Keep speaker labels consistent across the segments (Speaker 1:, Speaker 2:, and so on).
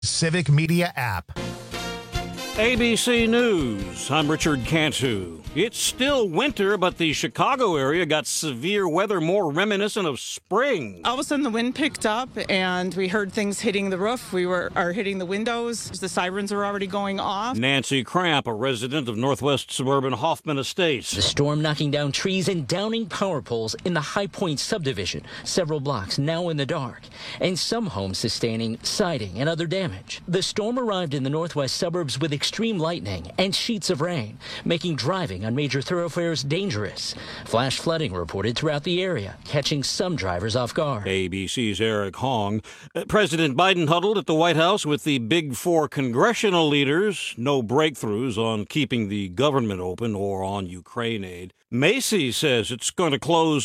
Speaker 1: Civic Media app.
Speaker 2: ABC News, I'm Richard Cantu. It's still winter, but the Chicago area got severe weather more reminiscent of spring.
Speaker 3: All of a sudden the wind picked up and we heard things hitting the roof. We are hitting the windows. The sirens are already going off.
Speaker 2: Nancy Cramp, a resident of northwest suburban Hoffman Estates.
Speaker 4: The storm knocking down trees and downing power poles in the High Point subdivision, several blocks now in the dark, and some homes sustaining siding and other damage. The storm arrived in the northwest suburbs with extreme lightning and sheets of rain, making driving on major thoroughfares dangerous. Flash flooding reported throughout the area, catching some drivers off guard.
Speaker 2: ABC's Eric Hong. President Biden huddled at the White House with the Big Four congressional leaders. No breakthroughs on keeping the government open or on Ukraine aid. Macy's says it's going to close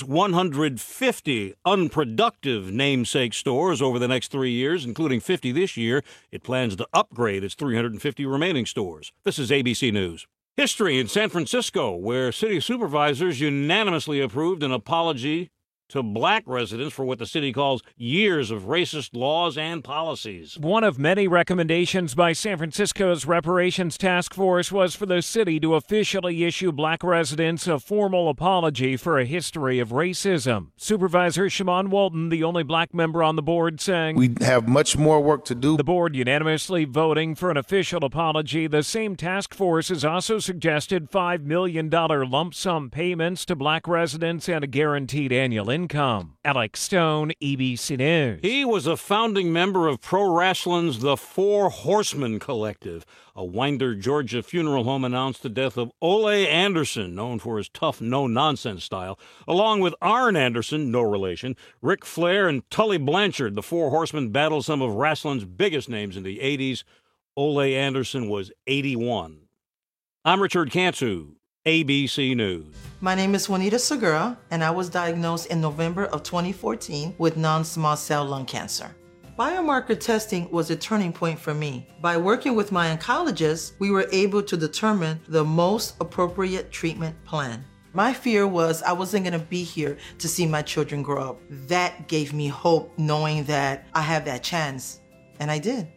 Speaker 2: 150 unproductive namesake stores over the next 3 years, including 50 this year. It plans to upgrade its 350 remaining stores. This is ABC News. History in San Francisco, where city supervisors unanimously approved an apology to black residents for what the city calls years of racist laws and policies.
Speaker 5: One of many recommendations by San Francisco's Reparations Task Force was for the city to officially issue black residents a formal apology for a history of racism. Supervisor Shimon Walton, the only black member on the board, saying,
Speaker 6: "We have much more work to do."
Speaker 5: The board unanimously voting for an official apology. The same task force has also suggested $5 million lump sum payments to black residents and a guaranteed annual income. Alex Stone, ABC News.
Speaker 2: He was a founding member of pro wrestling's The Four Horsemen Collective. A Winder, Georgia funeral home announced the death of Ole Anderson, known for his tough, no-nonsense style. Along with Arn Anderson, no relation, Ric Flair, and Tully Blanchard, the Four Horsemen battled some of wrestling's biggest names in the 80s. Ole Anderson was 81. I'm Richard Cantu, ABC News.
Speaker 7: My name is Juanita Segura, and I was diagnosed in November of 2014 with non-small cell lung cancer. Biomarker testing was a turning point for me. By working with my oncologist, we were able to determine the most appropriate treatment plan. My fear was I wasn't going to be here to see my children grow up. That gave me hope, knowing that I have that chance, and I did.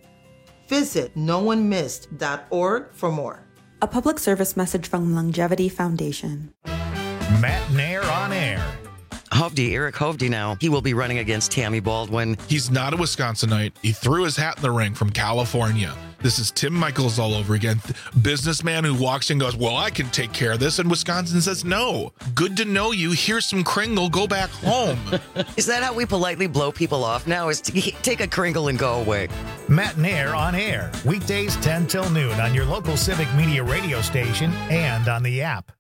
Speaker 7: Visit noonemissed.org for more.
Speaker 8: A public service message from Longevity Foundation.
Speaker 1: Matt Nair on air.
Speaker 9: Hovde, Eric Hovde now. He will be running against Tammy Baldwin.
Speaker 10: He's not a Wisconsinite. He threw his hat in the ring from California. This is Tim Michaels all over again. Businessman who walks in and goes, well, I can take care of this. And Wisconsin says, no. Good to know you. Here's some Kringle. Go back home.
Speaker 9: Is that how we politely blow people off now? Is to take a Kringle and go away?
Speaker 1: Matt Nair on air. Weekdays 10 till noon on your local Civic Media radio station and on the app.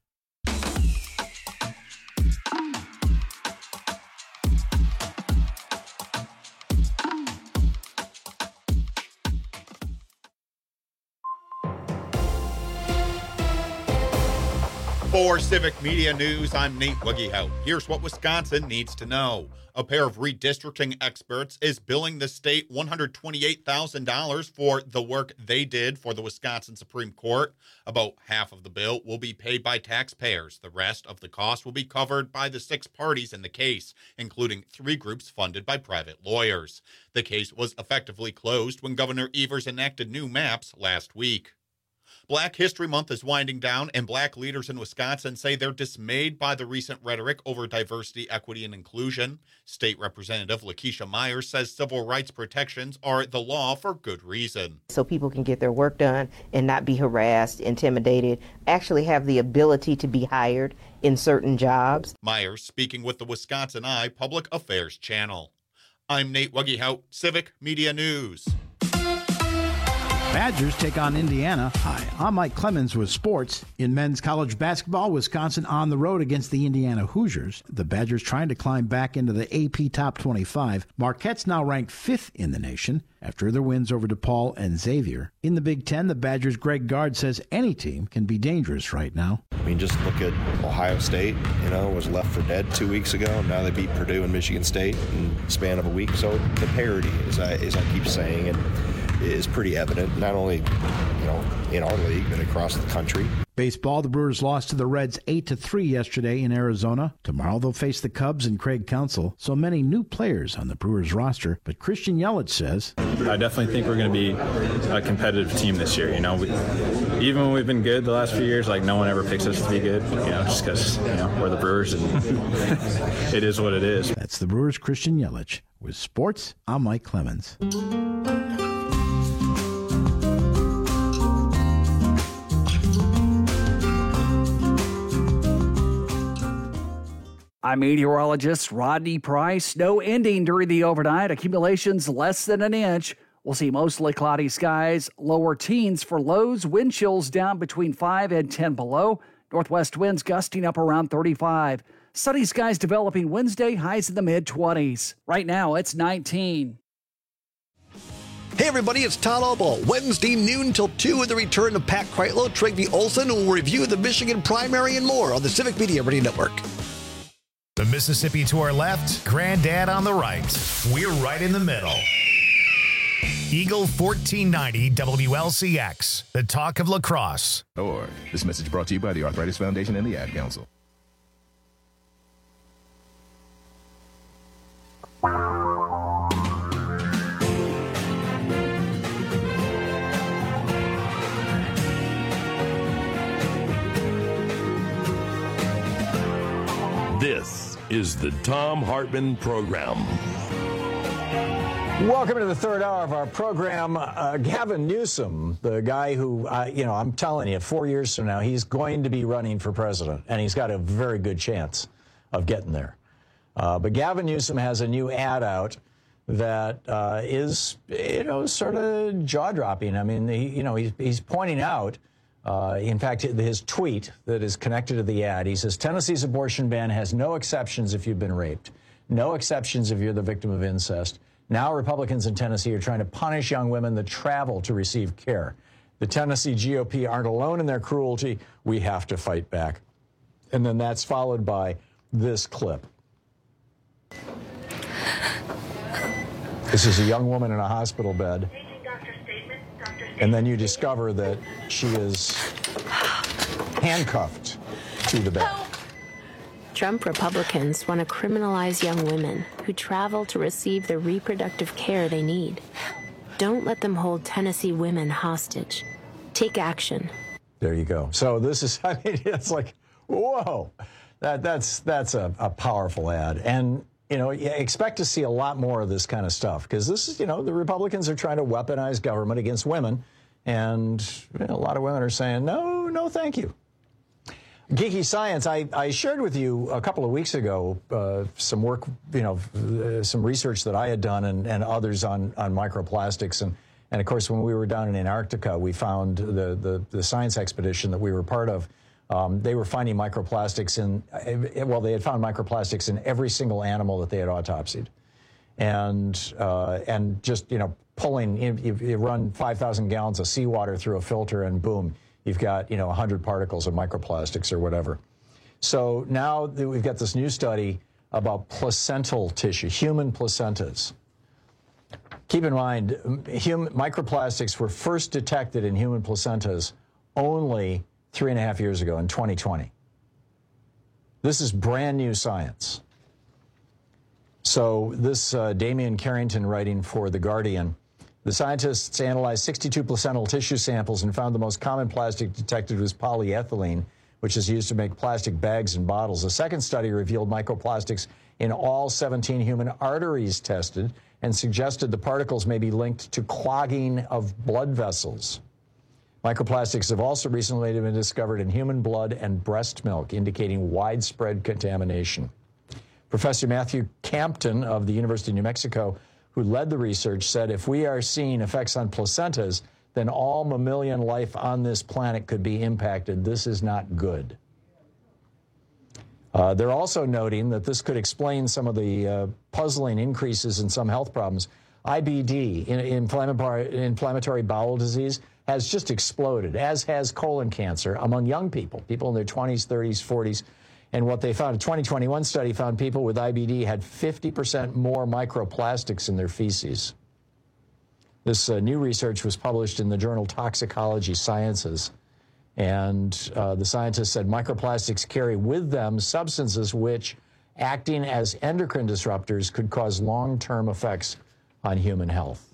Speaker 11: For Civic Media News, I'm Nate Wiggyhout. Here's what Wisconsin needs to know. A pair of redistricting experts is billing the state $128,000 for the work they did for the Wisconsin Supreme Court. About half of the bill will be paid by taxpayers. The rest of the cost will be covered by the 6 parties in the case, including 3 groups funded by private lawyers. The case was effectively closed when Governor Evers enacted new maps last week. Black History Month is winding down, and black leaders in Wisconsin say they're dismayed by the recent rhetoric over diversity, equity, and inclusion. State Representative Lakeisha Myers says civil rights protections are the law for good reason.
Speaker 12: So people can get their work done and not be harassed, intimidated, actually have the ability to be hired in certain jobs.
Speaker 11: Myers speaking with the Wisconsin Eye Public Affairs Channel. I'm Nate Wiggyhout, Civic Media News.
Speaker 13: Badgers take on Indiana. Hi, I'm Mike Clemens with sports. In men's college basketball, Wisconsin on the road against the Indiana Hoosiers. The Badgers trying to climb back into the AP Top 25. Marquette's now ranked 5th in the nation after their wins over DePaul and Xavier. In the Big Ten, the Badgers' Greg Gard says any team can be dangerous right now.
Speaker 14: I mean, just look at Ohio State, was left for dead 2 weeks ago. Now they beat Purdue and Michigan State in the span of a week. So the parity, as I keep saying, and is pretty evident, not only in our league, but across the country.
Speaker 13: Baseball, the Brewers lost to the Reds 8-3 yesterday in Arizona. Tomorrow they'll face the Cubs and Craig Counsell. So many new players on the Brewers roster, but Christian Yelich says,
Speaker 15: I definitely think we're going to be a competitive team this year. Even when we've been good the last few years, no one ever picks us to be good, just because, we're the Brewers and it is what it is.
Speaker 13: That's the Brewers' Christian Yelich. With sports, I'm Mike Clemens.
Speaker 16: I'm meteorologist Rodney Price. No ending during the overnight. Accumulations less than an inch. We'll see mostly cloudy skies, lower teens for lows, wind chills down between 5 and 10 below. Northwest winds gusting up around 35. Sunny skies developing Wednesday, highs in the mid-20s. Right now, it's 19.
Speaker 17: Hey everybody, it's Todd Albaugh. Wednesday noon till 2 with the return of Pat Kreitlow, Trygve Olsen, who will review the Michigan primary and more on the Civic Media Radio Network.
Speaker 1: The Mississippi to our left, Granddad on the right. We're right in the middle. Eagle 1490 WLCX, the talk of lacrosse.
Speaker 18: This message brought to you by the Arthritis Foundation and the Ad Council.
Speaker 19: This is the Thom Hartmann Program.
Speaker 20: Welcome to the third hour of our program. Gavin Newsom, the guy who, I'm telling you, 4 years from now, he's going to be running for president, and he's got a very good chance of getting there. But Gavin Newsom has a new ad out that is, sort of jaw-dropping. I mean, he's pointing out, in fact, his tweet that is connected to the ad, he says, Tennessee's abortion ban has no exceptions if you've been raped, no exceptions if you're the victim of incest. Now Republicans in Tennessee are trying to punish young women that travel to receive care. The Tennessee GOP aren't alone in their cruelty. We have to fight back. And then that's followed by this clip. This is a young woman in a hospital bed. And then you discover that she is handcuffed to the bed.
Speaker 21: Trump Republicans want to criminalize young women who travel to receive the reproductive care they need. Don't let them hold Tennessee women hostage. Take action.
Speaker 20: There you go. So this is, it's like, whoa, that's a powerful ad. And, expect to see a lot more of this kind of stuff because this is, the Republicans are trying to weaponize government against women. And a lot of women are saying, no, thank you. Geeky Science, I shared with you a couple of weeks ago some work, some research that I had done and others on microplastics. And of course, when we were down in Antarctica, we found the science expedition that we were part of. They were finding microplastics they had found microplastics in every single animal that they had autopsied. And just, pulling, you run 5,000 gallons of seawater through a filter and boom, you've got, 100 particles of microplastics or whatever. So now we've got this new study about placental tissue, human placentas. Keep in mind, microplastics were first detected in human placentas only 3.5 years ago in 2020. This is brand new science. So this Damian Carrington writing for The Guardian, the scientists analyzed 62 placental tissue samples and found the most common plastic detected was polyethylene, which is used to make plastic bags and bottles. A second study revealed microplastics in all 17 human arteries tested and suggested the particles may be linked to clogging of blood vessels. Microplastics have also recently been discovered in human blood and breast milk, indicating widespread contamination. Professor Matthew Campton of the University of New Mexico, who led the research, said if we are seeing effects on placentas, then all mammalian life on this planet could be impacted. This is not good. They're also noting that this could explain some of the puzzling increases in some health problems. IBD, inflammatory bowel disease, has just exploded, as has colon cancer among young people in their 20s, 30s, 40s. And what they found, a 2021 study found people with IBD had 50% more microplastics in their feces. This new research was published in the journal Toxicology Sciences. And the scientists said microplastics carry with them substances which, acting as endocrine disruptors, could cause long-term effects on human health.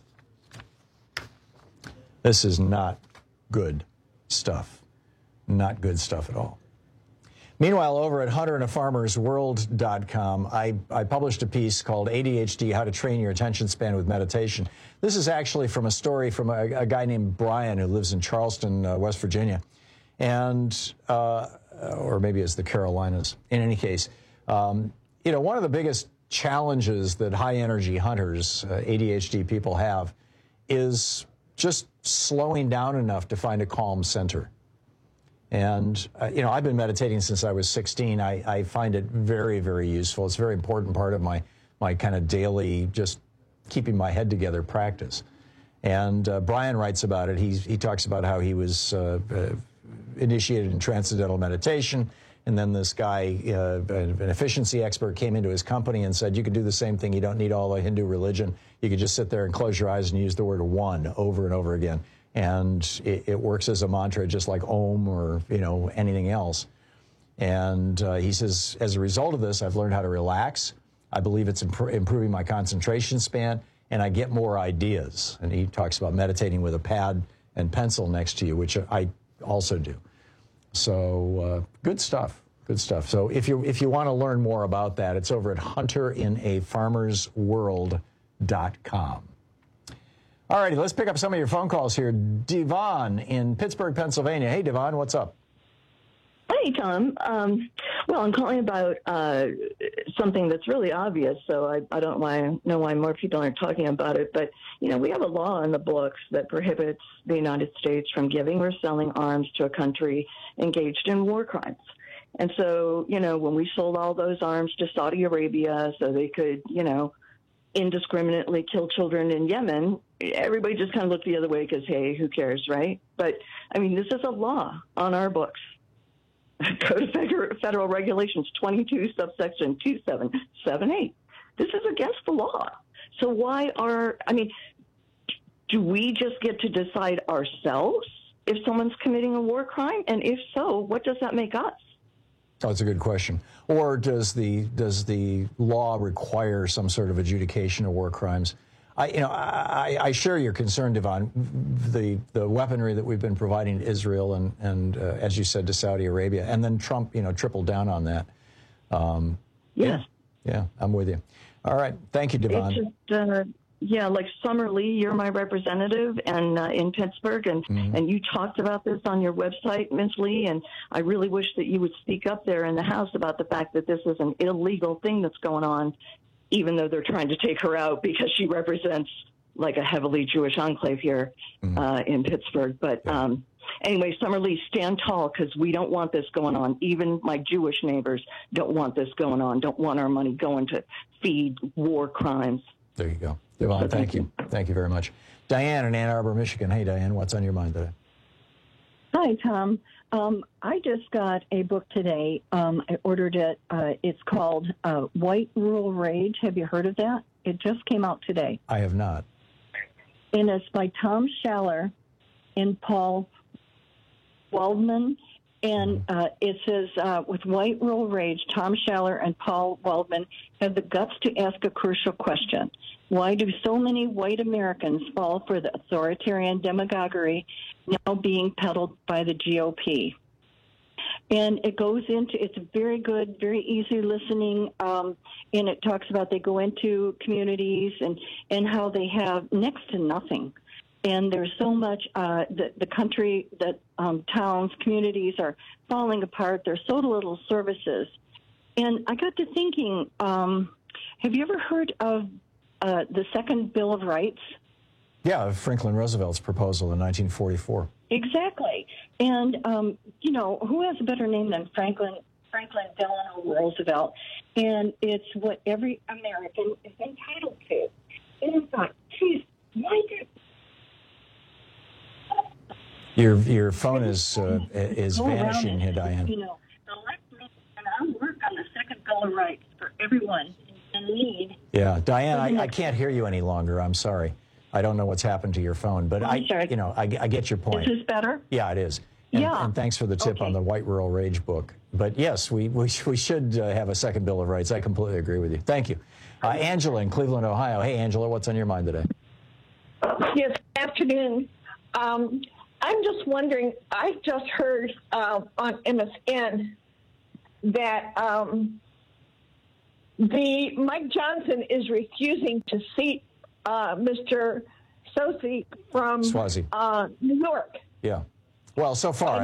Speaker 20: This is not good stuff. Not good stuff at all. Meanwhile, over at hunterandafarmersworld.com, I published a piece called ADHD, How to Train Your Attention Span with Meditation. This is actually from a story from a guy named Brian who lives in Charleston, West Virginia, and or maybe it's the Carolinas. In any case, one of the biggest challenges that high-energy hunters, ADHD people have, is just slowing down enough to find a calm center. And, I've been meditating since I was 16. I find it very, very useful. It's a very important part of my kind of daily, just keeping my head together practice. And Brian writes about it. He talks about how he was initiated in transcendental meditation. And then this guy, an efficiency expert, came into his company and said, you could do the same thing. You don't need all the Hindu religion. You could just sit there and close your eyes and use the word one over and over again. And it works as a mantra, just like Om or, anything else. And he says, as a result of this, I've learned how to relax. I believe it's improving my concentration span, and I get more ideas. And he talks about meditating with a pad and pencil next to you, which I also do. So good stuff, good stuff. So if you want to learn more about that, it's over at hunterandafarmersworld.com. All righty, let's pick up some of your phone calls here. Devon in Pittsburgh, Pennsylvania. Hey, Devon, what's up?
Speaker 3: Hey, Tom. Well, I'm calling about something that's really obvious, so I don't know why more people aren't talking about it. But, we have a law in the books that prohibits the United States from giving or selling arms to a country engaged in war crimes. And so, when we sold all those arms to Saudi Arabia so they could, indiscriminately kill children in Yemen, everybody just kind of looked the other way because, hey, who cares, right? But, this is a law on our books. Code of Federal Regulations 22, subsection 2778. This is against the law. So do we just get to decide ourselves if someone's committing a war crime? And if so, what does that make us?
Speaker 20: Oh, that's a good question. Or does the law require some sort of adjudication of war crimes? I share your concern, Devon. The weaponry that we've been providing to Israel and as you said, to Saudi Arabia, and then Trump, tripled down on that.
Speaker 3: Yes.
Speaker 20: Yeah, I'm with you. All right. Thank you, Devon.
Speaker 3: It's just, like Summer Lee, you're my representative and in Pittsburgh, and you talked about this on your website, Ms. Lee, and I really wish that you would speak up there in the House about the fact that this is an illegal thing that's going on, even though they're trying to take her out because she represents like a heavily Jewish enclave here in Pittsburgh. But anyway, Summer Lee, stand tall because we don't want this going on. Even my Jewish neighbors don't want this going on, don't want our money going to feed war crimes.
Speaker 20: There you go. Devon, thank you. Thank you very much. Diane in Ann Arbor, Michigan. Hey, Diane, what's on your mind today?
Speaker 22: Hi, Tom. I just got a book today. I ordered it. It's called White Rural Rage. Have you heard of that? It just came out today.
Speaker 20: I have not.
Speaker 22: And it's by Tom Schaller and Paul Waldman. And it says, with White Rural Rage, Tom Schaller and Paul Waldman have the guts to ask a crucial question. Why do so many white Americans fall for the authoritarian demagoguery now being peddled by the GOP? And it goes into, it's very good, very easy listening, and it talks about they go into communities and how they have next to nothing. And there's so much, the country, towns, communities are falling apart. There's so little services. And I got to thinking, have you ever heard of the Second Bill of Rights?
Speaker 20: Yeah, Franklin Roosevelt's proposal in 1944.
Speaker 22: Exactly. And, who has a better name than Franklin Delano Roosevelt? And it's what every American is entitled to. And I thought, geez, why did...
Speaker 20: Your phone is vanishing here, Diane.
Speaker 22: Elect me, and I'll work on the Second Bill of Rights for everyone in need.
Speaker 20: Yeah, Diane, I can't hear you any longer. I'm sorry. I don't know what's happened to your phone, but I get your point.
Speaker 22: Is this better?
Speaker 20: Yeah, it is. And thanks for the tip on the White Rural Rage book. But yes, we should have a second Bill of Rights. I completely agree with you. Thank you. Angela in Cleveland, Ohio. Hey, Angela, what's on your mind today?
Speaker 4: Yes, good afternoon. I'm just wondering, I just heard on MSN that Mike Johnson is refusing to seat Mr. Swazi from New York.
Speaker 20: Yeah. Well, so far,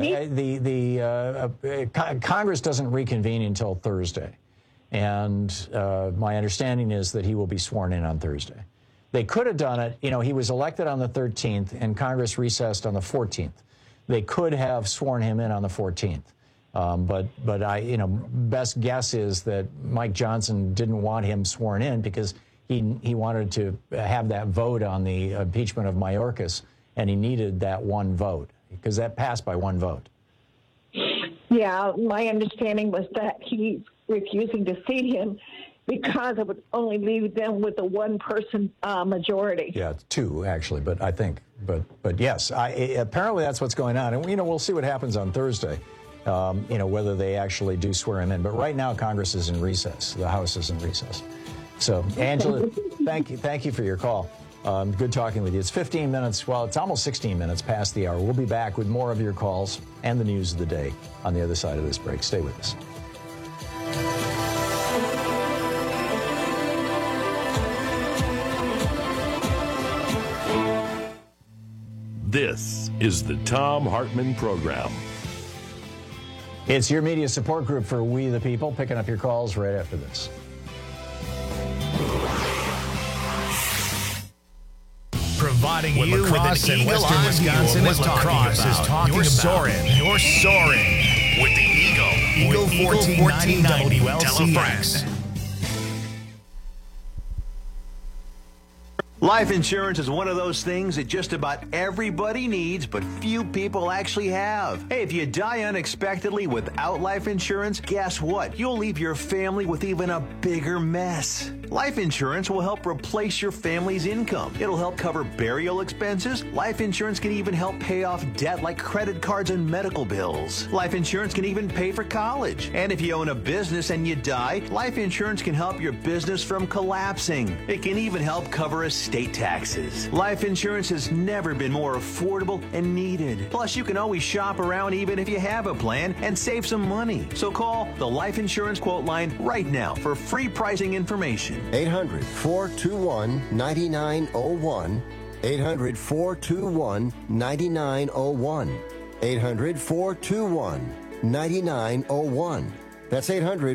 Speaker 20: Congress doesn't reconvene until Thursday. And my understanding is that he will be sworn in on Thursday. They could have done it. He was elected on the 13th, and Congress recessed on the 14th. They could have sworn him in on the 14th. But best guess is that Mike Johnson didn't want him sworn in because he wanted to have that vote on the impeachment of Mayorkas, and he needed that one vote because that passed by one vote.
Speaker 4: Yeah, my understanding was that he's refusing to seat him because it would only leave them with a one-person majority.
Speaker 20: Yeah, two actually, but I think, but yes, apparently that's what's going on, and we'll see what happens on Thursday. Whether they actually do swear him in, but right now Congress is in recess, the House is in recess. So, Angela, thank you for your call. Good talking with you. It's 15 minutes. Well, it's almost 16 minutes past the hour. We'll be back with more of your calls and the news of the day on the other side of this break. Stay with us.
Speaker 19: This is the Thom Hartmann Program.
Speaker 20: It's your media support group for We the People, picking up your calls right after this.
Speaker 1: Providing you with an Eagle Wisconsin is lacrosse is talking about. You're soaring with the Eagle 1490 WLCX.
Speaker 6: Life insurance is one of those things that just about everybody needs, but few people actually have. Hey, if you die unexpectedly without life insurance, guess what? You'll leave your family with even a bigger mess. Life insurance will help replace your family's income. It'll help cover burial expenses. Life insurance can even help pay off debt like credit cards and medical bills. Life insurance can even pay for college. And if you own a business and you die, life insurance can help your business from collapsing. It can even help cover estate taxes. Life insurance has never been more affordable and needed. Plus, you can always shop around even if you have a plan and save some money. So call the Life Insurance Quote Line right now for free pricing information.
Speaker 23: 800-421-9901. 800-421-9901. 800-421-9901. That's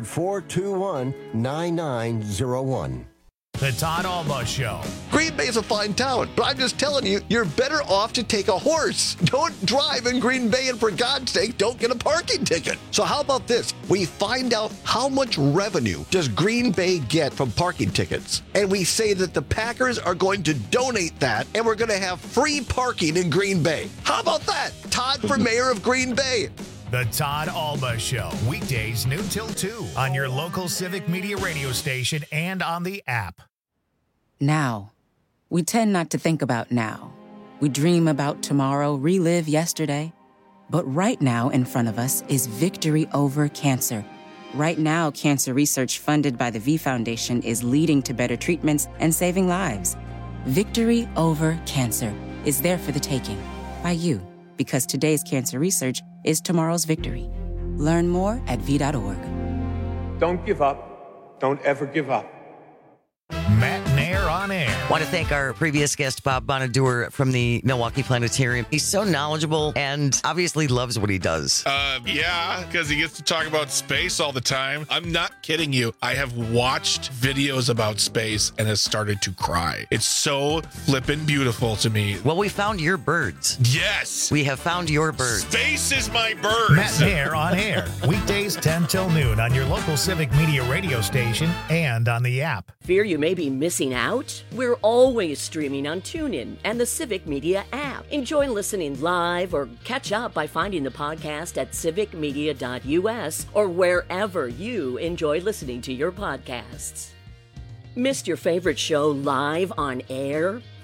Speaker 23: 800-421-9901.
Speaker 1: The Todd Alba Show.
Speaker 17: Green Bay is a fine town, but I'm just telling you, you're better off to take a horse. Don't drive in Green Bay, and for God's sake, don't get a parking ticket. So how about this? We find out how much revenue does Green Bay get from parking tickets, and we say that the Packers are going to donate that, and we're going to have free parking in Green Bay. How about that? Todd for mayor of Green Bay.
Speaker 1: The Todd Alba Show, weekdays noon till 2 on your local Civic Media radio station and on the app.
Speaker 24: Now. We tend not to think about now. We dream about tomorrow, relive yesterday. But right now in front of us is victory over cancer. Right now, cancer research funded by the V Foundation is leading to better treatments and saving lives. Victory over cancer is there for the taking by you, because today's cancer research is tomorrow's victory. Learn more at v.org.
Speaker 25: Don't give up. Don't ever give up.
Speaker 1: Matt Nair on air.
Speaker 9: Want to thank our previous guest, Bob Bonaduer from the Milwaukee Planetarium. He's so knowledgeable and obviously loves what he does.
Speaker 10: Yeah, because he gets to talk about space all the time. I'm not kidding you. I have watched videos about space and has started to cry. It's so flippin' beautiful to me.
Speaker 9: Well, we found your birds.
Speaker 10: Yes.
Speaker 9: We have found your birds.
Speaker 10: Space is my birds.
Speaker 1: Matt Nair on air. Weekdays 10 till noon on your local Civic Media radio station and on the app.
Speaker 26: Fear you may be missing out? We're always streaming on TuneIn and the Civic Media app. Enjoy listening live or catch up by finding the podcast at civicmedia.us or wherever you enjoy listening to your podcasts. Missed your favorite show live on air?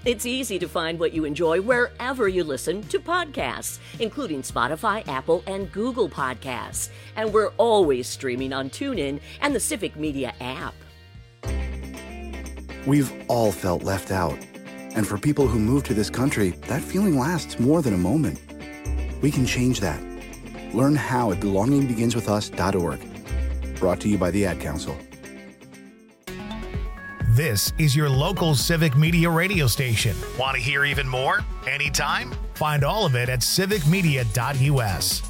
Speaker 26: It's easy to find what you enjoy wherever you listen to podcasts, including Spotify, Apple, and Google Podcasts. And we're always streaming on TuneIn and the Civic Media app.
Speaker 2: We've all felt left out. And for people who move to this country, that feeling lasts more than a moment. We can change that. Learn how at belongingbeginswithus.org. Brought to you by the Ad Council.
Speaker 1: This is your local Civic Media radio station. Want to hear even more? Anytime? Find all of it at civicmedia.us.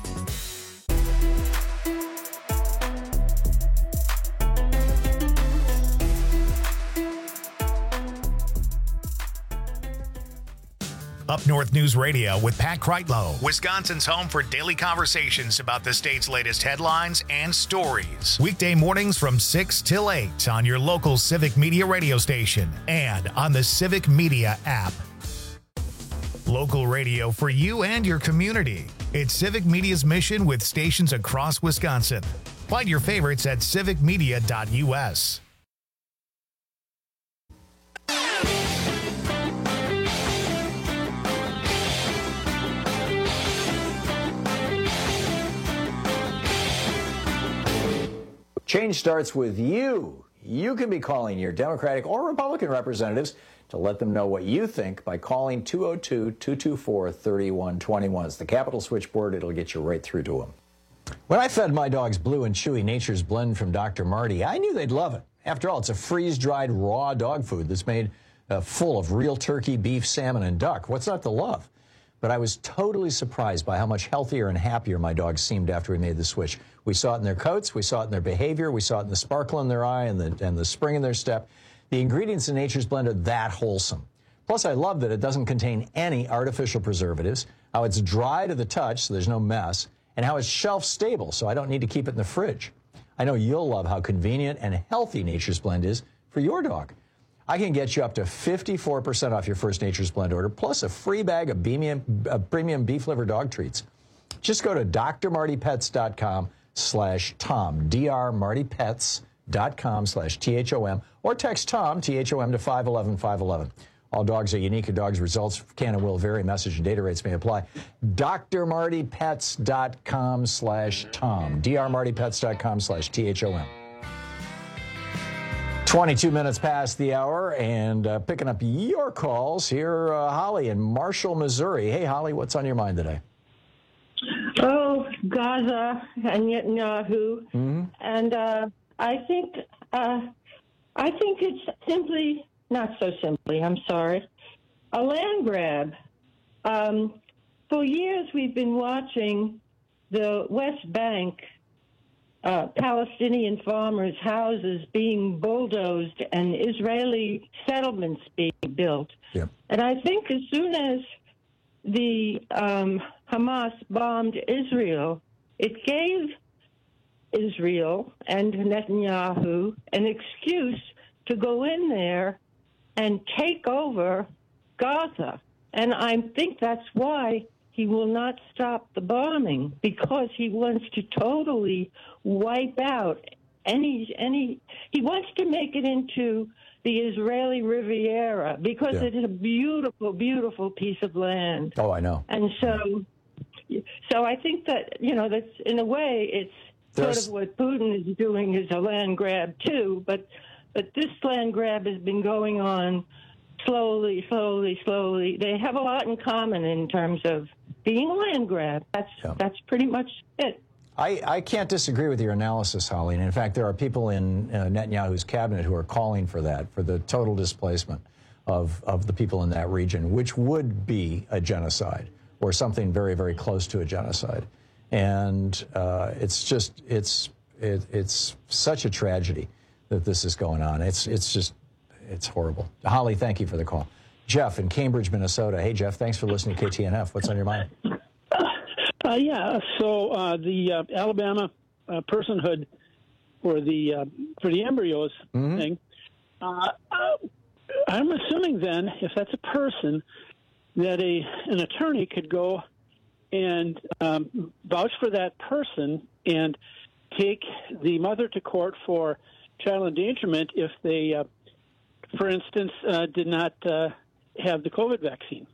Speaker 1: Up North News Radio with Pat Kreitlow, Wisconsin's home for daily conversations about the state's latest headlines and stories. Weekday mornings from 6 till 8 on your local Civic Media radio station and on the Civic Media app. Local radio for you and your community. It's Civic Media's mission with stations across Wisconsin. Find your favorites at civicmedia.us.
Speaker 20: Change starts with you. You can be calling your Democratic or Republican representatives to let them know what you think by calling 202-224-3121. It's the Capitol switchboard. It'll get you right through to them. When I fed my dogs Blue and Chewy Nature's Blend from Dr. Marty, I knew they'd love it. After all, it's a freeze-dried raw dog food that's made full of real turkey, beef, salmon, and duck. What's not to love? But I was totally surprised by how much healthier and happier my dogs seemed after we made the switch. We saw it in their coats, we saw it in their behavior, we saw it in the sparkle in their eye and the spring in their step. The ingredients in Nature's Blend are that wholesome. Plus, I love that it doesn't contain any artificial preservatives, how it's dry to the touch so there's no mess, and how it's shelf stable so I don't need to keep it in the fridge. I know you'll love how convenient and healthy Nature's Blend is for your dog. I can get you up to 54% off your first Nature's Blend order, plus a free bag of premium beef liver dog treats. Just go to drmartypets.com/Tom, drmartypets.com/THOM, or text Tom, THOM, to 511-511. All dogs are unique, and dogs' results can and will vary. Message and data rates may apply. drmartypets.com/Tom, drmartypets.com/THOM. 22 minutes past the hour, and picking up your calls here, Holly in Marshall, Missouri. Hey, Holly, what's on your mind today?
Speaker 4: Oh, Gaza and Netanyahu, and I think it's simply, not so simply, I'm sorry, a land grab. For years, we've been watching the West Bank Palestinian farmers' houses being bulldozed and Israeli settlements being built.
Speaker 20: Yep.
Speaker 4: And I think as soon as the Hamas bombed Israel, it gave Israel and Netanyahu an excuse to go in there and take over Gaza. And I think that's why he will not stop the bombing, because he wants to totally wipe out he wants to make it into the Israeli Riviera, because it is a beautiful, beautiful piece of land.
Speaker 20: Oh, I know.
Speaker 4: And so I think that, that's, in a way, it's sort of what Putin is doing is a land grab too, but this land grab has been going on slowly. They have a lot in common in terms of being a land grab. That's pretty much it.
Speaker 20: I can't disagree with your analysis, Holly. And in fact, there are people in Netanyahu's cabinet who are calling for that, for the total displacement of the people in that region, which would be a genocide or something very, very close to a genocide. And it's such a tragedy that this is going on. It's horrible. Holly, thank you for the call. Jeff in Cambridge, Minnesota. Hey, Jeff, thanks for listening to KTNF. What's on your mind?
Speaker 5: So the Alabama personhood for the embryos thing, I'm assuming then, if that's a person, that an attorney could go and vouch for that person and take the mother to court for child endangerment if they, for instance, did not have the COVID vaccine.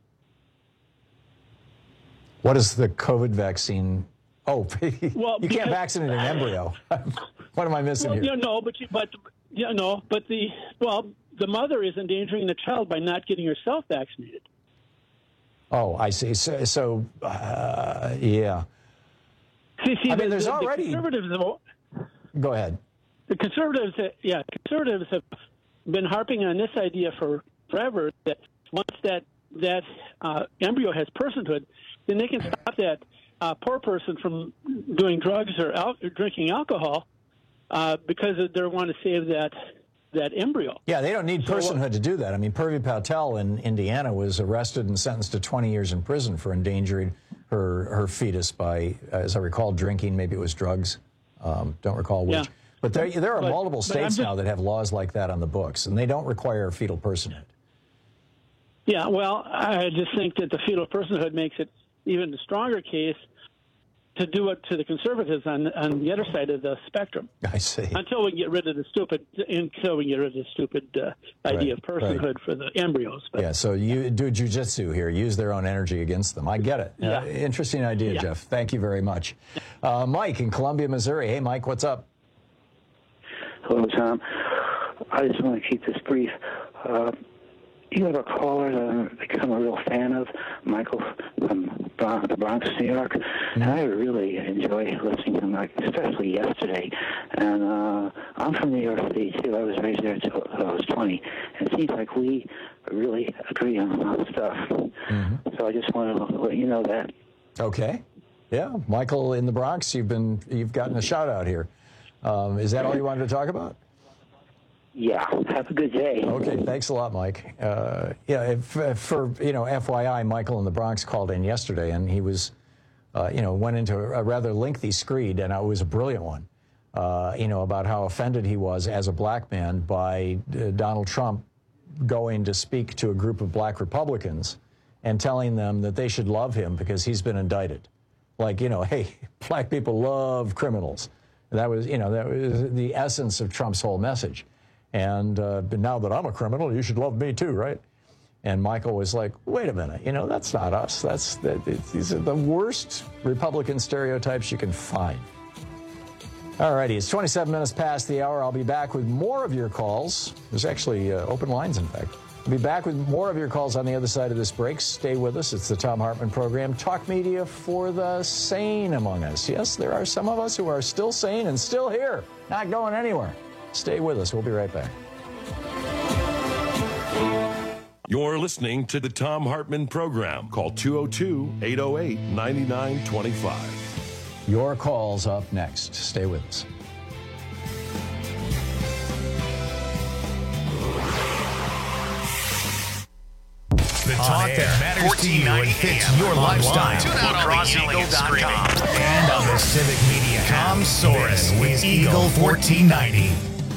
Speaker 20: What is the COVID vaccine? Oh,
Speaker 5: Well,
Speaker 20: you can't vaccinate an embryo. What am I missing here?
Speaker 5: But the mother is endangering the child by not getting herself vaccinated.
Speaker 20: Oh, I see. So yeah.
Speaker 5: See,
Speaker 20: I mean, there's already.
Speaker 5: The conservatives
Speaker 20: Go ahead.
Speaker 5: The conservatives have been harping on this idea for forever, that once that embryo has personhood, then they can stop that poor person from doing drugs or drinking alcohol because they want to save that embryo.
Speaker 20: Yeah, they don't need personhood to do that. I mean, Purvi Patel in Indiana was arrested and sentenced to 20 years in prison for endangering her fetus by, as I recall, drinking. Maybe it was drugs. Don't recall which. Yeah. But there are multiple states now that have laws like that on the books, and they don't require fetal personhood.
Speaker 5: Yeah, well, I just think that the fetal personhood makes it even a stronger case to do it to the conservatives on the other side of the spectrum.
Speaker 20: I see.
Speaker 5: Until we get rid of the stupid idea of personhood for the embryos. But,
Speaker 20: yeah, so you do jujitsu here, use their own energy against them. I get it.
Speaker 5: Yeah.
Speaker 20: Interesting idea,
Speaker 5: Yeah.
Speaker 20: Jeff. Thank you very much. Mike in Columbia, Missouri. Hey, Mike, what's up?
Speaker 7: Hello, Tom. I just want to keep this brief. You have a caller that I've become a real fan of, Michael from the Bronx, New York, and I really enjoy listening to him, especially yesterday. And I'm from New York City, too. I was raised there until I was 20. And it seems like we really agree on a lot of stuff. Mm-hmm. So I just wanted to let you know that.
Speaker 20: Okay. Yeah, Michael in the Bronx, you've gotten a shout out here. Is that all you wanted to talk about?
Speaker 7: Yeah. Have a good day.
Speaker 20: Okay. Thanks a lot, Mike. For FYI, Michael in the Bronx called in yesterday, and he was, went into a rather lengthy screed, and it was a brilliant one. About how offended he was as a black man by Donald Trump going to speak to a group of black Republicans and telling them that they should love him because he's been indicted. Like, hey, black people love criminals. That was the essence of Trump's whole message. And now that I'm a criminal, you should love me too, right? And Michael was like, wait a minute, that's not us. These are the worst Republican stereotypes you can find. All righty, it's 27 minutes past the hour. I'll be back with more of your calls. There's actually open lines, in fact. I'll be back with more of your calls on the other side of this break. Stay with us. It's the Thom Hartmann Program. Talk media for the sane among us. Yes, there are some of us who are still sane and still here, not going anywhere. Stay with us. We'll be right back.
Speaker 19: You're listening to the Thom Hartmann Program. Call 202-808-9925.
Speaker 20: Your call's up next. Stay with us.
Speaker 1: The talk that matters to you and fits your lifestyle. Tune out on LacrosseEagle.com and on the Civic Media. Tom Soren with Eagle 1490.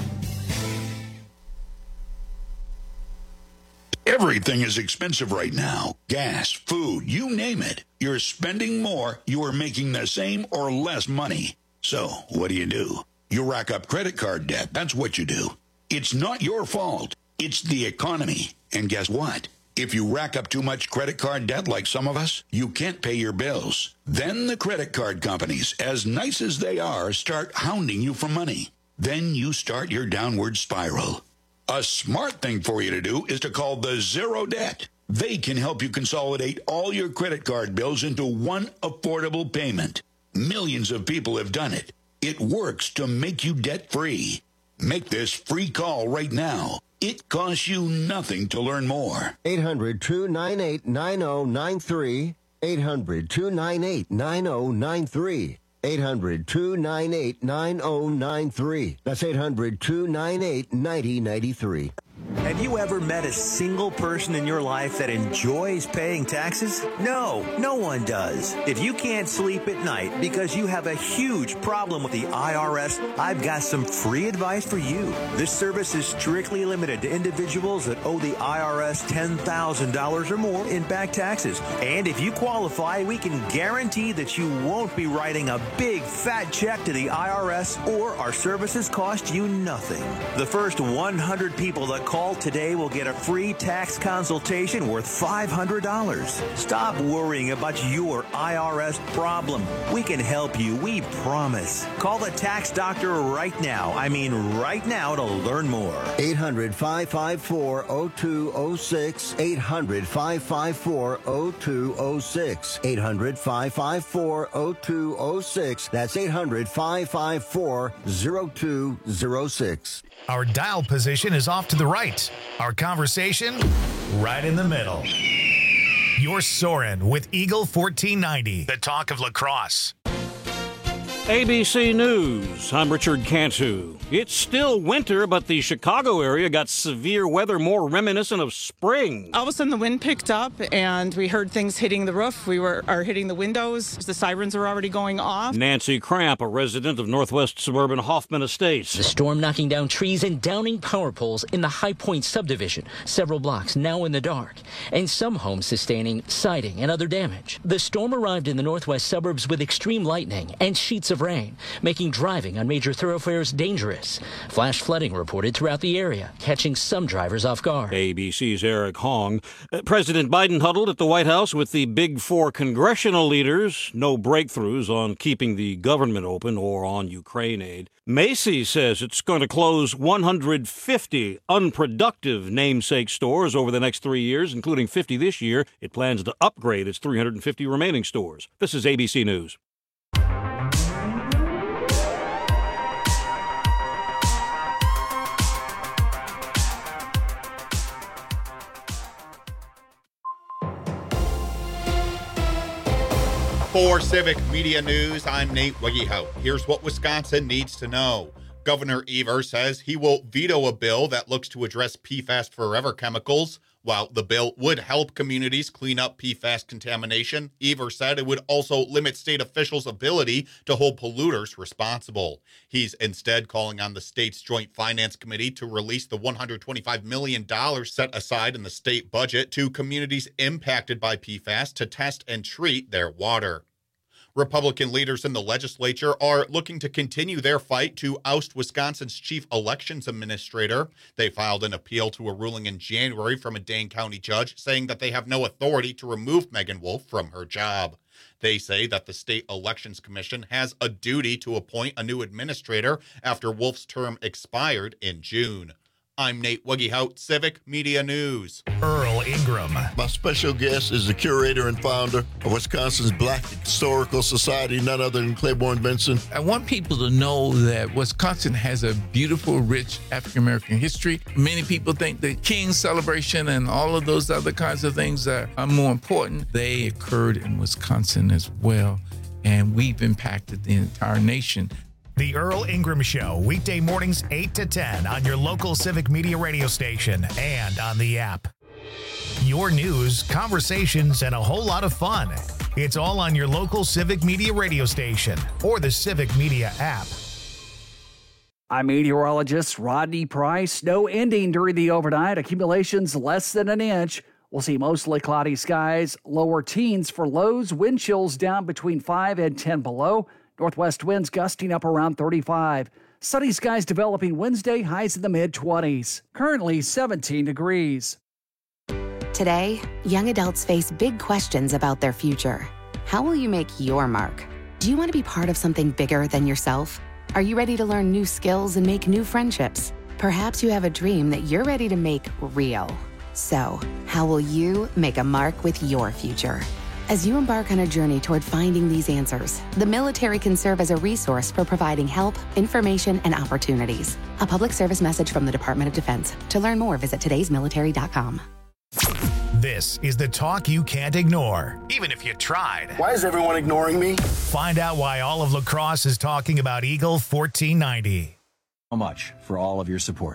Speaker 8: Everything is expensive right now. Gas, food, you name it. You're spending more, you are making the same or less money. So, what do? You rack up credit card debt. That's what you do. It's not your fault. It's the economy. And guess what? If you rack up too much credit card debt like some of us, you can't pay your bills. Then the credit card companies, as nice as they are, start hounding you for money. Then you start your downward spiral. A smart thing for you to do is to call the Zero Debt. They can help you consolidate all your credit card bills into one affordable payment. Millions of people have done it. It works to make you debt-free. Make this free call right now. It costs you nothing to learn more.
Speaker 23: 800-298-9093. 800-298-9093. 800-298-9093. That's 800-298-9093.
Speaker 6: Have you ever met a single person in your life that enjoys paying taxes? No, no one does. If you can't sleep at night because you have a huge problem with the IRS, I've got some free advice for you. This service is strictly limited to individuals that owe the IRS $10,000 or more in back taxes. And if you qualify, we can guarantee that you won't be writing a big fat check to the IRS, or our services cost you nothing. The first 100 people that call today will get a free tax consultation worth $500. Stop worrying about your IRS problem. We can help you, we promise. Call the tax doctor right now. I mean right now to learn more.
Speaker 23: 800-554-0206. 800-554-0206. 800-554-0206. That's 800-554-0206.
Speaker 1: Our dial position is off to the right. Our conversation, right in the middle. You're soaring with Eagle 1490, the talk of lacrosse.
Speaker 11: ABC News, I'm Richard Cantu. It's still winter, but the Chicago area got severe weather more reminiscent of spring.
Speaker 12: All of a sudden the wind picked up and we heard things hitting the roof. We are hitting the windows. The sirens are already going off.
Speaker 11: Nancy Cramp, a resident of northwest suburban Hoffman Estates.
Speaker 13: The storm knocking down trees and downing power poles in the High Point subdivision. Several blocks now in the dark. And some homes sustaining siding and other damage. The storm arrived in the northwest suburbs with extreme lightning and sheets of rain, making driving on major thoroughfares dangerous. Flash flooding reported throughout the area, catching some drivers off guard.
Speaker 11: ABC's Eric Hong. President Biden huddled at the White House with the big four congressional leaders. No breakthroughs on keeping the government open or on Ukraine aid. Macy's says it's going to close 150 unproductive namesake stores over the next 3 years, including 50 this year. It plans to upgrade its 350 remaining stores. This is ABC News.
Speaker 14: For Civic Media News, I'm Nate Wiggyhout. Here's what Wisconsin needs to know. Governor Evers says he will veto a bill that looks to address PFAS forever chemicals. While the bill would help communities clean up PFAS contamination, Evers said it would also limit state officials' ability to hold polluters responsible. He's instead calling on the state's Joint Finance Committee to release the $125 million set aside in the state budget to communities impacted by PFAS to test and treat their water. Republican leaders in the legislature are looking to continue their fight to oust Wisconsin's chief elections administrator. They filed an appeal to a ruling in January from a Dane County judge saying that they have no authority to remove Megan Wolf from her job. They say that the State Elections Commission has a duty to appoint a new administrator after Wolf's term expired in June. I'm Nate Wiggyhout, Civic Media News.
Speaker 1: Earl Ingram.
Speaker 15: My special guest is the curator and founder of Wisconsin's Black Historical Society, none other than Claiborne Benson.
Speaker 16: I want people to know that Wisconsin has a beautiful, rich African-American history. Many people think the King's celebration and all of those other kinds of things are more important. They occurred in Wisconsin as well, and we've impacted the entire nation.
Speaker 1: The Earl Ingram Show, weekday mornings 8 to 10 on your local Civic Media radio station and on the app. Your news, conversations, and a whole lot of fun. It's all on your local Civic Media radio station or the Civic Media app.
Speaker 27: I'm meteorologist Rodney Price. Snow ending during the overnight. Accumulations less than an inch. We'll see mostly cloudy skies, lower teens for lows, wind chills down between 5 and 10 below. Northwest winds gusting up around 35. Sunny skies developing Wednesday, highs in the mid-20s. Currently 17 degrees.
Speaker 28: Today, young adults face big questions about their future. How will you make your mark? Do you want to be part of something bigger than yourself? Are you ready to learn new skills and make new friendships? Perhaps you have a dream that you're ready to make real. So, how will you make a mark with your future? As you embark on a journey toward finding these answers, the military can serve as a resource for providing help, information, and opportunities. A public service message from the Department of Defense. To learn more, visit today'smilitary.com.
Speaker 1: This is the talk you can't ignore, even if you tried.
Speaker 15: Why is everyone ignoring me?
Speaker 1: Find out why all of lacrosse is talking about Eagle 1490.
Speaker 29: So much for all of your support.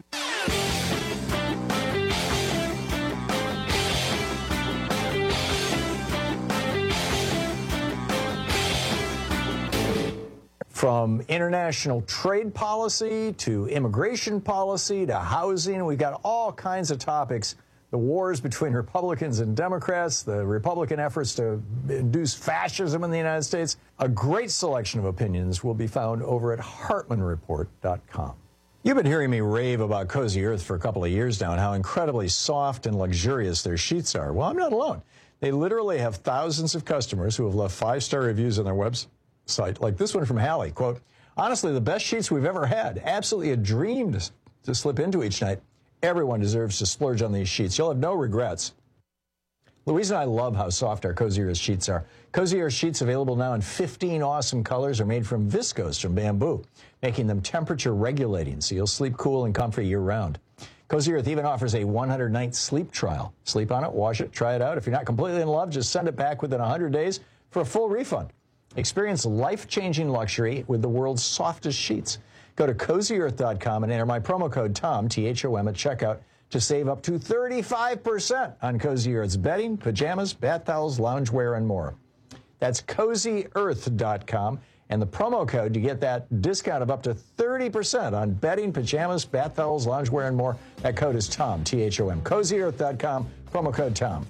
Speaker 20: From international trade policy to immigration policy to housing, we've got all kinds of topics. The wars between Republicans and Democrats, the Republican efforts to induce fascism in the United States. A great selection of opinions will be found over at HeartlandReport.com. You've been hearing me rave about Cozy Earth for a couple of years now and how incredibly soft and luxurious their sheets are. Well, I'm not alone. They literally have thousands of customers who have left 5-star reviews on their website, like this one from Hallie. Quote, honestly, the best sheets we've ever had. Absolutely a dream to slip into each night. Everyone deserves to splurge on these sheets. You'll have no regrets. Louise and I love how soft our Cozy Earth sheets are. Cozy Earth sheets, available now in 15 awesome colors, are made from viscose from bamboo, making them temperature regulating, so you'll sleep cool and comfy year-round. Cozy Earth even offers a 100-night sleep trial. Sleep on it, wash it, try it out. If you're not completely in love, just send it back within 100 days for a full refund. Experience life-changing luxury with the world's softest sheets. Go to CozyEarth.com and enter my promo code TOM, T-H-O-M, at checkout to save up to 35% on Cozy Earth's bedding, pajamas, bath towels, loungewear, and more. That's CozyEarth.com, and the promo code to get that discount of up to 30% on bedding, pajamas, bath towels, loungewear, and more. That code is TOM, T-H-O-M. CozyEarth.com, promo code TOM.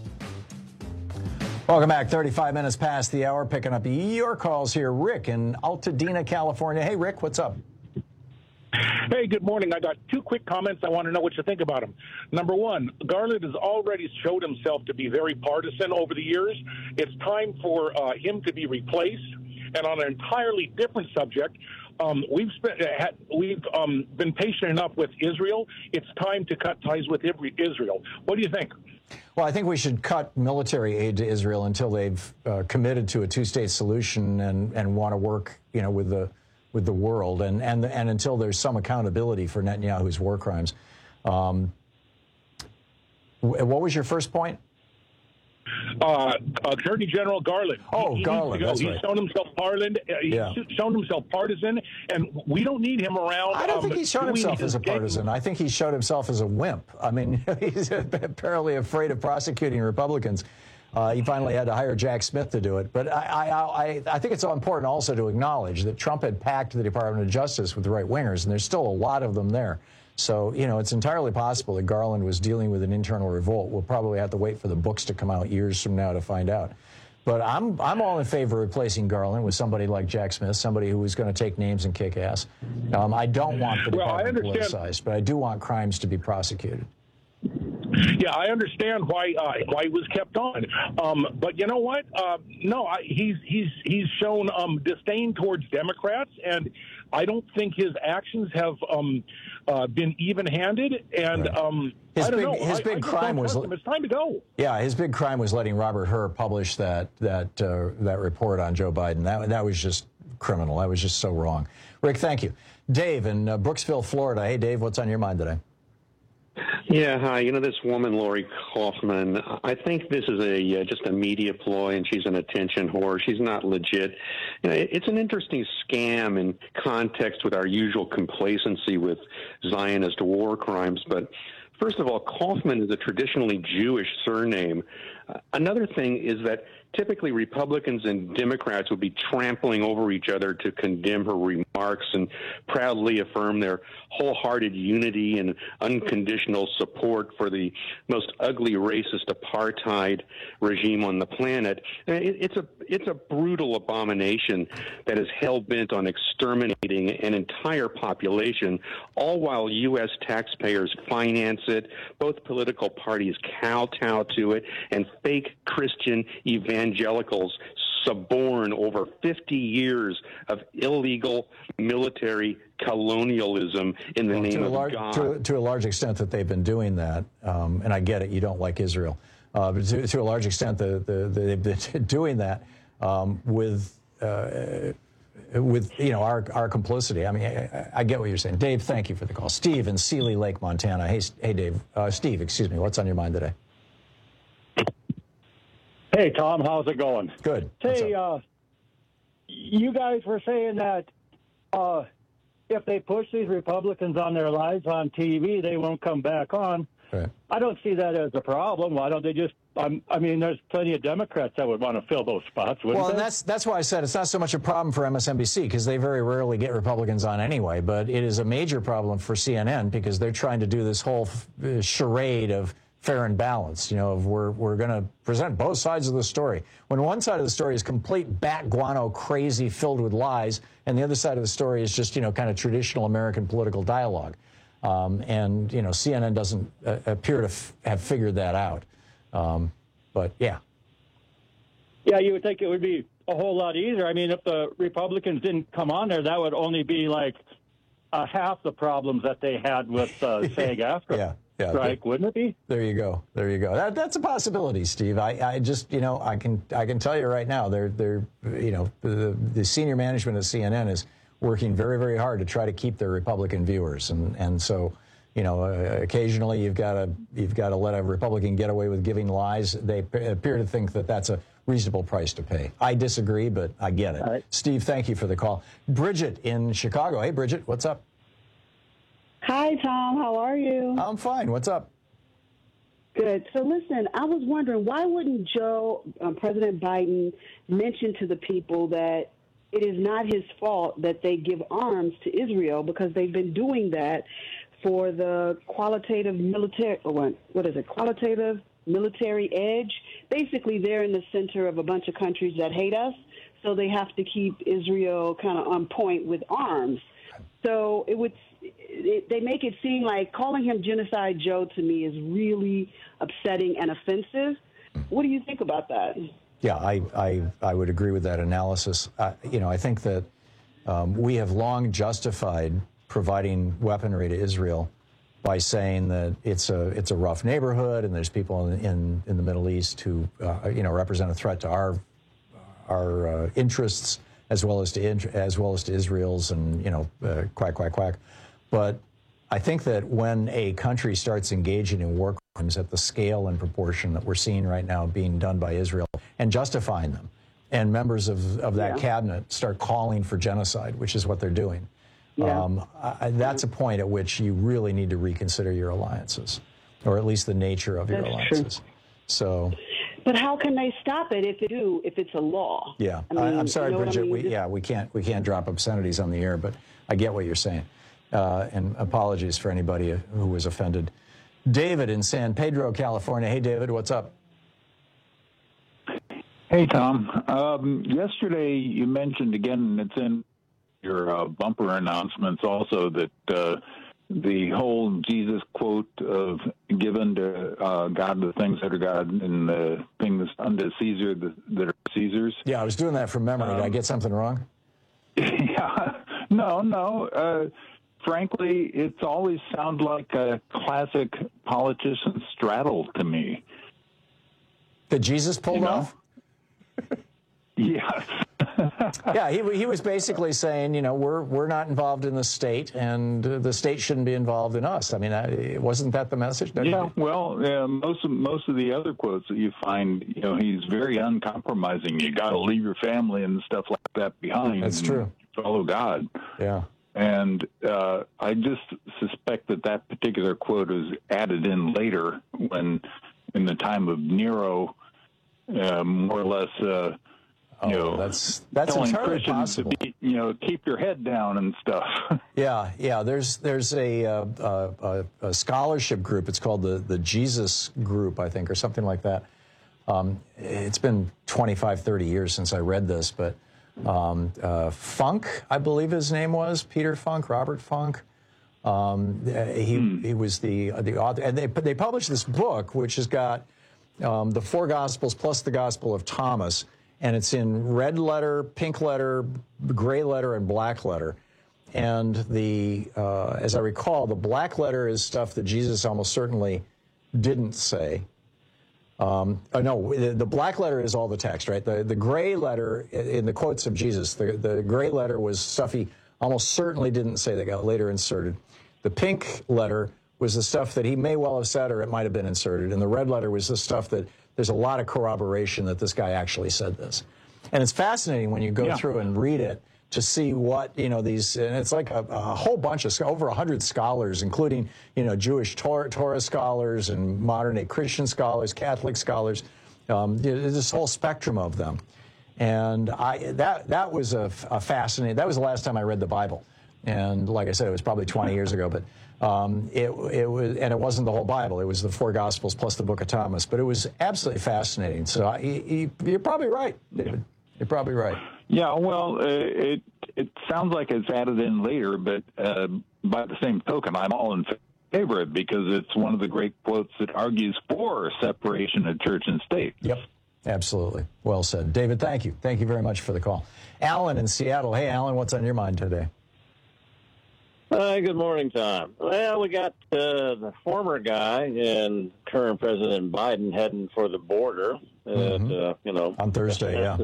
Speaker 20: Welcome back. 35 minutes past the hour, picking up your calls here. Rick in Altadena, California. Hey, Rick, what's up?
Speaker 3: Hey, good morning. I got two quick comments. I want to know what you think about them. Number one, Garland has already showed himself to be very partisan over the years. It's time for him to be replaced. And on an entirely different subject, we've been patient enough with Israel. It's time to cut ties with Israel. What do you think?
Speaker 20: Well, I think we should cut military aid to Israel until they've committed to a two-state solution and want to work, with the world, and until there's some accountability for Netanyahu's war crimes. What was your first point?
Speaker 3: Attorney General Garland.
Speaker 20: Oh, Garland. That's right.
Speaker 3: He's shown himself shown himself partisan, and we don't need him around.
Speaker 20: I don't think he's shown himself as a partisan. I think he's showed himself as a wimp. I mean, he's apparently afraid of prosecuting Republicans. He finally had to hire Jack Smith to do it. But I think it's important also to acknowledge that Trump had packed the Department of Justice with the right-wingers, and there's still a lot of them there. So, it's entirely possible that Garland was dealing with an internal revolt. We'll probably have to wait for the books to come out years from now to find out. But I'm all in favor of replacing Garland with somebody like Jack Smith, somebody who is going to take names and kick ass. I don't want the department politicized, but I do want crimes to be prosecuted.
Speaker 3: Yeah, I understand why he was kept on, but you know what? He's shown disdain towards Democrats, and I don't think his actions have been even-handed. And
Speaker 20: right.
Speaker 3: I don't know.
Speaker 20: His big crime was
Speaker 3: it's time to go.
Speaker 20: Yeah, his big crime was letting Robert Hur publish that report on Joe Biden. That was just criminal. That was just so wrong. Rick, thank you. Dave in Brooksville, Florida. Hey, Dave, what's on your mind today?
Speaker 9: Yeah, hi. This woman, Lori Kaufman, I think this is just a media ploy, and she's an attention whore. She's not legit. It's an interesting scam in context with our usual complacency with Zionist war crimes. But first of all, Kaufman is a traditionally Jewish surname. Another thing is that typically Republicans and Democrats would be trampling over each other to condemn her remarks and proudly affirm their wholehearted unity and unconditional support for the most ugly racist apartheid regime on the planet. It's a brutal abomination that is hell-bent on exterminating an entire population, all while U.S. taxpayers finance it, both political parties kowtow to it, and fake Christian evangelicals suborn over 50 years of illegal military colonialism in the name of God.
Speaker 20: To a large extent that they've been doing that, and I get it, you don't like Israel, but to a large extent they've been doing that with our complicity. I mean, I get what you're saying. Dave, thank you for the call. Steve in Sealy Lake, Montana. Hey, Dave. Steve, excuse me. What's on your mind today?
Speaker 10: Hey, Tom, how's it going?
Speaker 20: Good.
Speaker 10: Hey, you guys were saying that if they push these Republicans on their lives on TV, they won't come back on.
Speaker 20: Right.
Speaker 10: I don't see that as a problem. Why don't they just I mean, there's plenty of Democrats that would want to fill those spots, wouldn't
Speaker 20: they?
Speaker 10: Well,
Speaker 20: that's why I said it's not so much a problem for MSNBC, because they very rarely get Republicans on anyway, but it is a major problem for CNN because they're trying to do this whole charade of fair and balanced, we're going to present both sides of the story. When one side of the story is complete bat guano crazy filled with lies, and the other side of the story is just, kind of traditional American political dialogue. And CNN doesn't appear to have figured that out. But, yeah.
Speaker 10: Yeah, you would think it would be a whole lot easier. I mean, if the Republicans didn't come on there, that would only be like half the problems that they had with SAG-AFTRA.
Speaker 20: Yeah,
Speaker 10: strike, wouldn't it be?
Speaker 20: There you go. That's a possibility, Steve. I just, I can tell you right now, the senior management of CNN is working very, very hard to try to keep their Republican viewers, and so, occasionally you've got to let a Republican get away with giving lies. They appear to think that that's a reasonable price to pay. I disagree, but I get it.
Speaker 10: Right.
Speaker 20: Steve, thank you for the call. Bridget in Chicago. Hey, Bridget, what's up?
Speaker 2: Hi, Tom. How are you?
Speaker 20: I'm fine. What's up?
Speaker 2: Good. So listen, I was wondering, why wouldn't President Biden mention to the people that it is not his fault that they give arms to Israel, because they've been doing that for the qualitative military edge. Basically, they're in the center of a bunch of countries that hate us, so they have to keep Israel kind of on point with arms. So they make it seem like calling him Genocide Joe to me is really upsetting and offensive. What do you think about that?
Speaker 20: Yeah, I would agree with that analysis. I think that we have long justified providing weaponry to Israel by saying that it's a rough neighborhood, and there's people in the Middle East who represent a threat to our interests as well as to Israel's, and quack. But I think that when a country starts engaging in war crimes at the scale and proportion that we're seeing right now being done by Israel and justifying them, and members of that cabinet start calling for genocide, which is what they're doing, that's a point at which you really need to reconsider your alliances, or at least the nature of your alliances. True. So.
Speaker 2: But how can they stop it if it's a law?
Speaker 20: Yeah, I'm sorry, Bridget. We can't drop obscenities on the air, but I get what you're saying. And apologies for anybody who was offended. David in San Pedro, California. Hey, David, what's up?
Speaker 4: Hey, Tom. Yesterday you mentioned again, and it's in your bumper announcements also, that the whole Jesus quote of given to God the things that are God and the things unto Caesar that are Caesar's.
Speaker 20: Yeah, I was doing that from memory. Did I get something wrong?
Speaker 4: Yeah. No. Frankly, it's always sounded like a classic politician straddle to me.
Speaker 20: That Jesus pulled off?
Speaker 4: Yes.
Speaker 20: Yeah, he was basically saying, we're not involved in the state, and the state shouldn't be involved in us. I mean, wasn't that the message?
Speaker 4: Yeah. Well, most of the other quotes that you find, he's very uncompromising. You got to leave your family and stuff like that behind.
Speaker 20: That's true.
Speaker 4: Follow God.
Speaker 20: Yeah.
Speaker 4: And I just suspect that particular quote is added in later, when, in the time of Nero, more or less.
Speaker 20: That's
Speaker 4: telling
Speaker 20: entirely
Speaker 4: Christians
Speaker 20: possible.
Speaker 4: To be, keep your head down and stuff.
Speaker 20: Yeah. There's a scholarship group. It's called the Jesus Group, I think, or something like that. It's been 25, 30 years since I read this, but Funk, I believe his name was Peter Funk, Robert Funk. He was the author, and they published this book, which has got the four Gospels plus the Gospel of Thomas. And it's in red letter, pink letter, gray letter, and black letter. And as I recall, the black letter is stuff that Jesus almost certainly didn't say. The black letter is all the text, right? The gray letter in the quotes of Jesus, the gray letter was stuff he almost certainly didn't say that got later inserted. The pink letter was the stuff that he may well have said, or it might have been inserted. And the red letter was the stuff that there's a lot of corroboration that this guy actually said this. And it's fascinating when you go through and read it to see what, these, and it's like a whole bunch of, over 100 scholars, including, Jewish Torah scholars and modern-day Christian scholars, Catholic scholars, this whole spectrum of them. And that was a fascinating, that was the last time I read the Bible. And like I said, it was probably 20 years ago, but it was, and it wasn't the whole Bible. It was the 4 Gospels plus the Book of Thomas. But it was absolutely fascinating. So you're probably right, David. You're probably right.
Speaker 4: Yeah, well, it sounds like it's added in later, but by the same token, I'm all in favor of it because it's one of the great quotes that argues for separation of church and state.
Speaker 20: Yep, absolutely. Well said. David, thank you. Thank you very much for the call. Alan in Seattle. Hey, Alan, what's on your mind today?
Speaker 5: Hi, good morning, Tom. Well, we got the former guy and current President Biden heading for the border.
Speaker 20: On Thursday, yeah.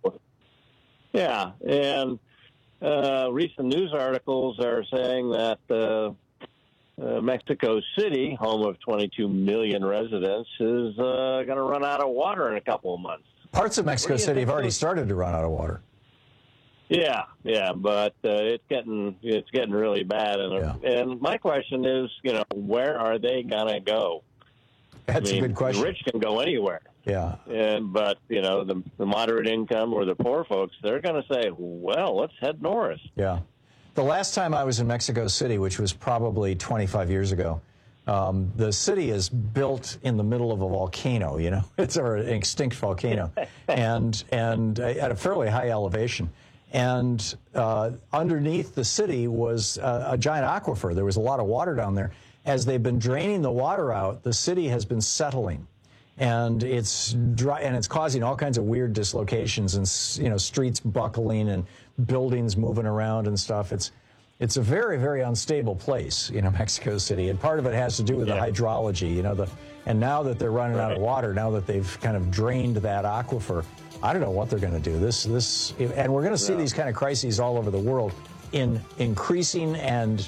Speaker 5: Yeah, and recent news articles are saying that Mexico City, home of 22 million residents, is going to run out of water in a couple of months.
Speaker 20: Parts of Mexico City have already started to run out of water.
Speaker 5: Yeah, but it's getting really bad, and my question is, where are they gonna go?
Speaker 20: That's a good question.
Speaker 5: The rich can go anywhere.
Speaker 20: Yeah,
Speaker 5: but the moderate income or the poor folks, they're gonna say, well, let's head north.
Speaker 20: Yeah, the last time I was in Mexico City, which was probably 25 years ago, the city is built in the middle of a volcano. It's an extinct volcano, and at a fairly high elevation. And underneath the city was a giant aquifer. There was a lot of water down there. As they've been draining the water out, the city has been settling. And it's dry, and it's causing all kinds of weird dislocations and, streets buckling and buildings moving around and stuff. It's a very, very unstable place, Mexico City. And part of it has to do with the hydrology, and now that they're running out of water, now that they've kind of drained that aquifer, I don't know what they're going to do. And we're going to see these kind of crises all over the world in increasing and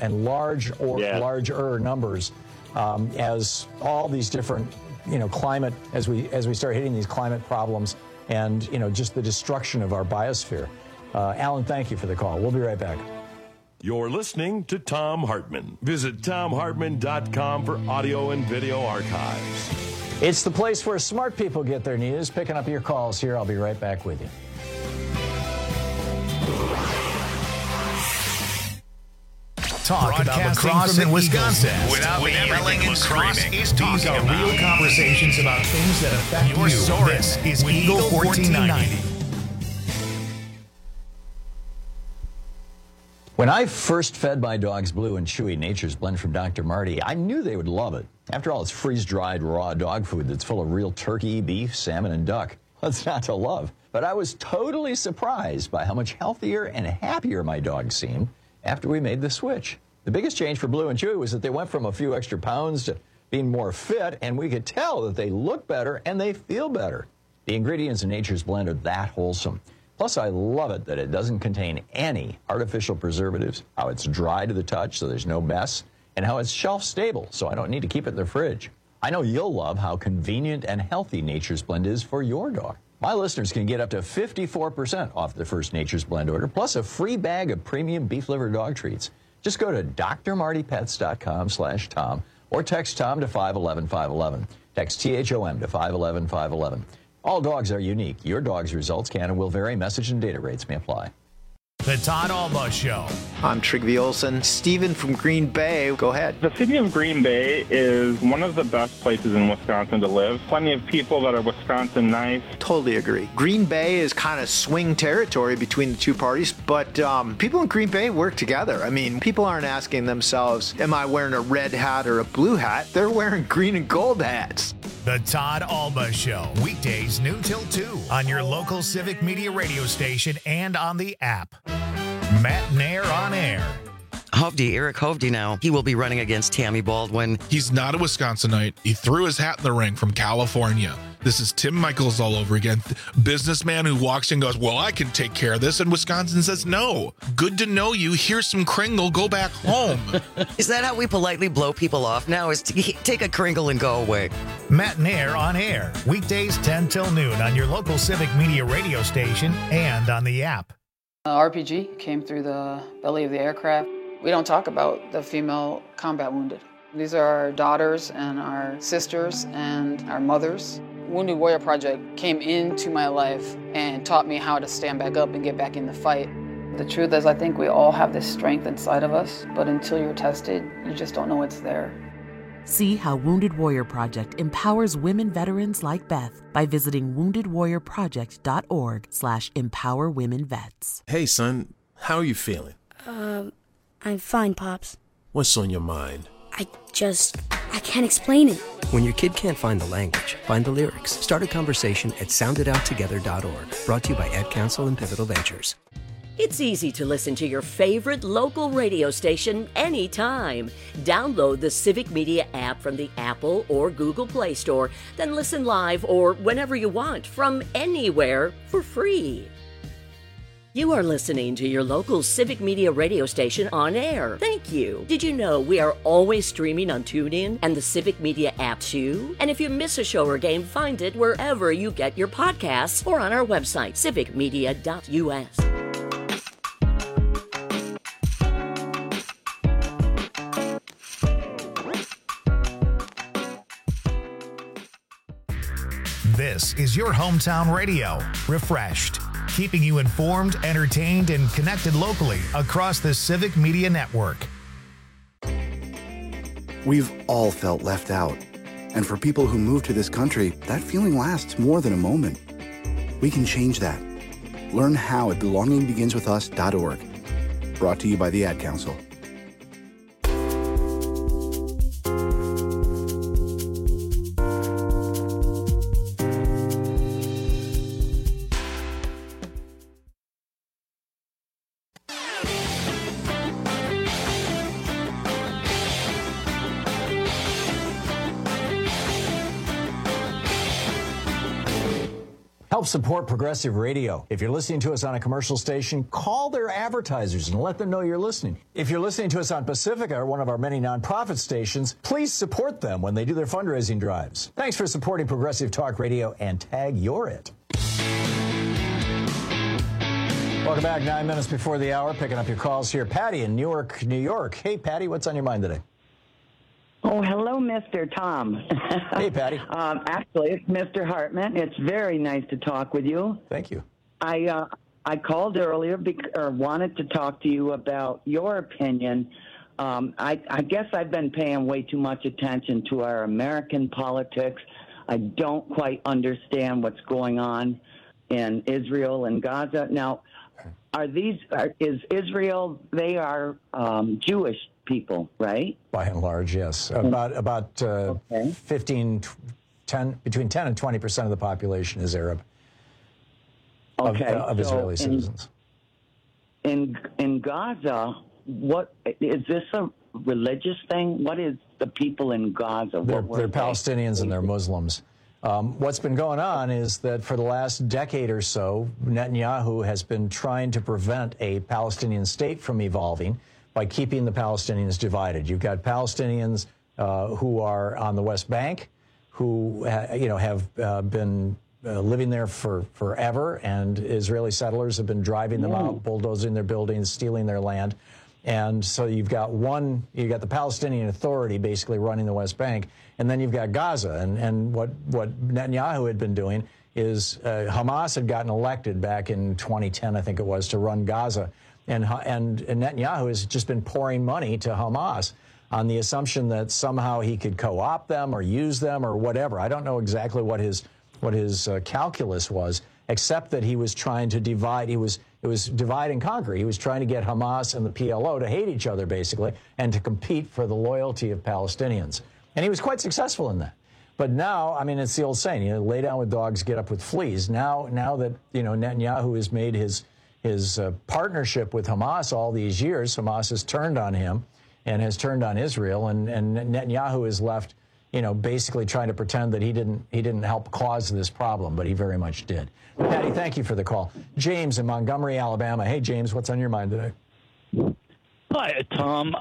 Speaker 20: larger numbers as all these different, climate, as we start hitting these climate problems and, just the destruction of our biosphere. Alan, thank you for the call. We'll be right back.
Speaker 19: You're listening to Thom Hartmann. Visit ThomHartmann.com for audio and video archives.
Speaker 20: It's the place where smart people get their news. Picking up your calls here. I'll be right back with you.
Speaker 1: Talk about lacrosse in Wisconsin without yelling and screaming. These are real conversations about things that affect your source is Eagle 1490.
Speaker 20: When I first fed my dogs Blue and Chewy Nature's Blend from Dr. Marty, I knew they would love it. After all, it's freeze-dried raw dog food that's full of real turkey, beef, salmon, and duck. What's not to love? But I was totally surprised by how much healthier and happier my dogs seemed after we made the switch. The biggest change for Blue and Chewy was that they went from a few extra pounds to being more fit, and we could tell that they look better and they feel better. The ingredients in Nature's Blend are that wholesome. Plus, I love it that it doesn't contain any artificial preservatives, how it's dry to the touch so there's no mess, and how it's shelf stable so I don't need to keep it in the fridge. I know you'll love how convenient and healthy Nature's Blend is for your dog. My listeners can get up to 54% off their first Nature's Blend order, plus a free bag of premium beef liver dog treats. Just go to drmartypets.com/Tom or text Tom to 511-511. Text THOM to 511-511. All dogs are unique. Your dog's results can and will vary. Message and data rates may apply.
Speaker 1: The Todd Alba Show.
Speaker 7: I'm Trygve Olsen. Steven from Green Bay. Go ahead.
Speaker 17: The city of Green Bay is one of the best places in Wisconsin to live. Plenty of people that are Wisconsin nice.
Speaker 7: Totally agree. Green Bay is kind of swing territory between the two parties, but people in Green Bay work together. I mean, people aren't asking themselves, am I wearing a red hat or a blue hat? They're wearing green and gold hats.
Speaker 1: The Todd Alba Show. Weekdays noon till 2 on your local Civic Media radio station and on the app. Matt Nair on air.
Speaker 18: Hovde, Eric Hovde now. He will be running against Tammy Baldwin.
Speaker 21: He's not a Wisconsinite. He threw his hat in the ring from California. This is Tim Michaels all over again. Businessman who walks in and goes, well, I can take care of this. And Wisconsin says, no. Good to know you. Here's some Kringle. Go back home.
Speaker 18: Is that how we politely blow people off now? Is to take a Kringle and go away?
Speaker 1: Matt Nair on air. Weekdays 10 till noon on your local Civic Media radio station and on the app.
Speaker 22: RPG came through the belly of the aircraft. We don't talk about the female combat wounded. These are our daughters and our sisters and our mothers. Wounded Warrior Project came into my life and taught me how to stand back up and get back in the fight. The truth is, I think we all have this strength inside of us, but until you're tested, you just don't know it's there.
Speaker 6: See how Wounded Warrior Project empowers women veterans like Beth by visiting woundedwarriorproject.org/empowerwomenvets.
Speaker 8: Hey, son, how are you feeling?
Speaker 11: I'm fine, Pops.
Speaker 8: What's on your mind?
Speaker 11: I can't explain it.
Speaker 12: When your kid can't find the language, find the lyrics. Start a conversation at sounditouttogether.org. Brought to you by Ad Council and Pivotal Ventures.
Speaker 13: It's easy to listen to your favorite local radio station anytime. Download the Civic Media app from the Apple or Google Play Store, then listen live or whenever you want from anywhere for free. You are listening to your local Civic Media radio station on air. Thank you. Did you know we are always streaming on TuneIn and the Civic Media app too? And if you miss a show or game, find it wherever you get your podcasts or on our website, civicmedia.us.
Speaker 1: This is your hometown radio, Refreshed, keeping you informed, entertained, and connected locally across the Civic Media Network.
Speaker 23: We've all felt left out. And for people who move to this country, that feeling lasts more than a moment. We can change that. Learn how at belongingbeginswithus.org. Brought to you by the Ad Council.
Speaker 20: Help support Progressive Radio. If you're listening to us on a commercial station, call their advertisers and let them know you're listening. If you're listening to us on Pacifica, one of our many nonprofit stations, please support them when they do their fundraising drives. Thanks for supporting Progressive Talk Radio and tag You're It. Welcome back, 9 minutes before the hour, picking up your calls here. Patty in Newark, New York. Hey, Patty, what's on your mind today?
Speaker 24: Oh, hello, Mr. Tom.
Speaker 20: Hey, Patty.
Speaker 24: Actually, it's Mr. Hartman. It's very nice to talk with you.
Speaker 20: Thank you.
Speaker 24: I called earlier or wanted to talk to you about your opinion. I guess I've been paying way too much attention to our American politics. I don't quite understand what's going on in Israel and Gaza. Now, is Israel, they are Jewish people, right?
Speaker 20: By and large, yes. About 10, between 10 and 20% of the population is Arab.
Speaker 24: Okay.
Speaker 20: Of Israeli citizens.
Speaker 24: In Gaza, what is this a religious thing? What is the people in Gaza?
Speaker 20: They're Palestinians and they're Muslims. What's been going on is that for the last decade or so, Netanyahu has been trying to prevent a Palestinian state from evolving by keeping the Palestinians divided. You've got Palestinians who are on the West Bank, who have been living there forever, and Israeli settlers have been driving them out, bulldozing their buildings, stealing their land. And so you've got the Palestinian Authority basically running the West Bank, and then you've got Gaza. And what Netanyahu had been doing is Hamas had gotten elected back in 2010, I think it was, to run Gaza. And Netanyahu has just been pouring money to Hamas on the assumption that somehow he could co-opt them or use them or whatever. I don't know exactly what his calculus was, except that he was trying to divide. It was divide and conquer. He was trying to get Hamas and the PLO to hate each other, basically, and to compete for the loyalty of Palestinians. And he was quite successful in that. But now, I mean, it's the old saying, lay down with dogs, get up with fleas. Now that, Netanyahu has made his partnership with Hamas all these years, Hamas has turned on him and has turned on Israel, and Netanyahu is left, basically trying to pretend that he didn't help cause this problem, but he very much did. Patty, thank you for the call. James in Montgomery, Alabama. Hey, James, what's on your mind today?
Speaker 25: Hi, Tom.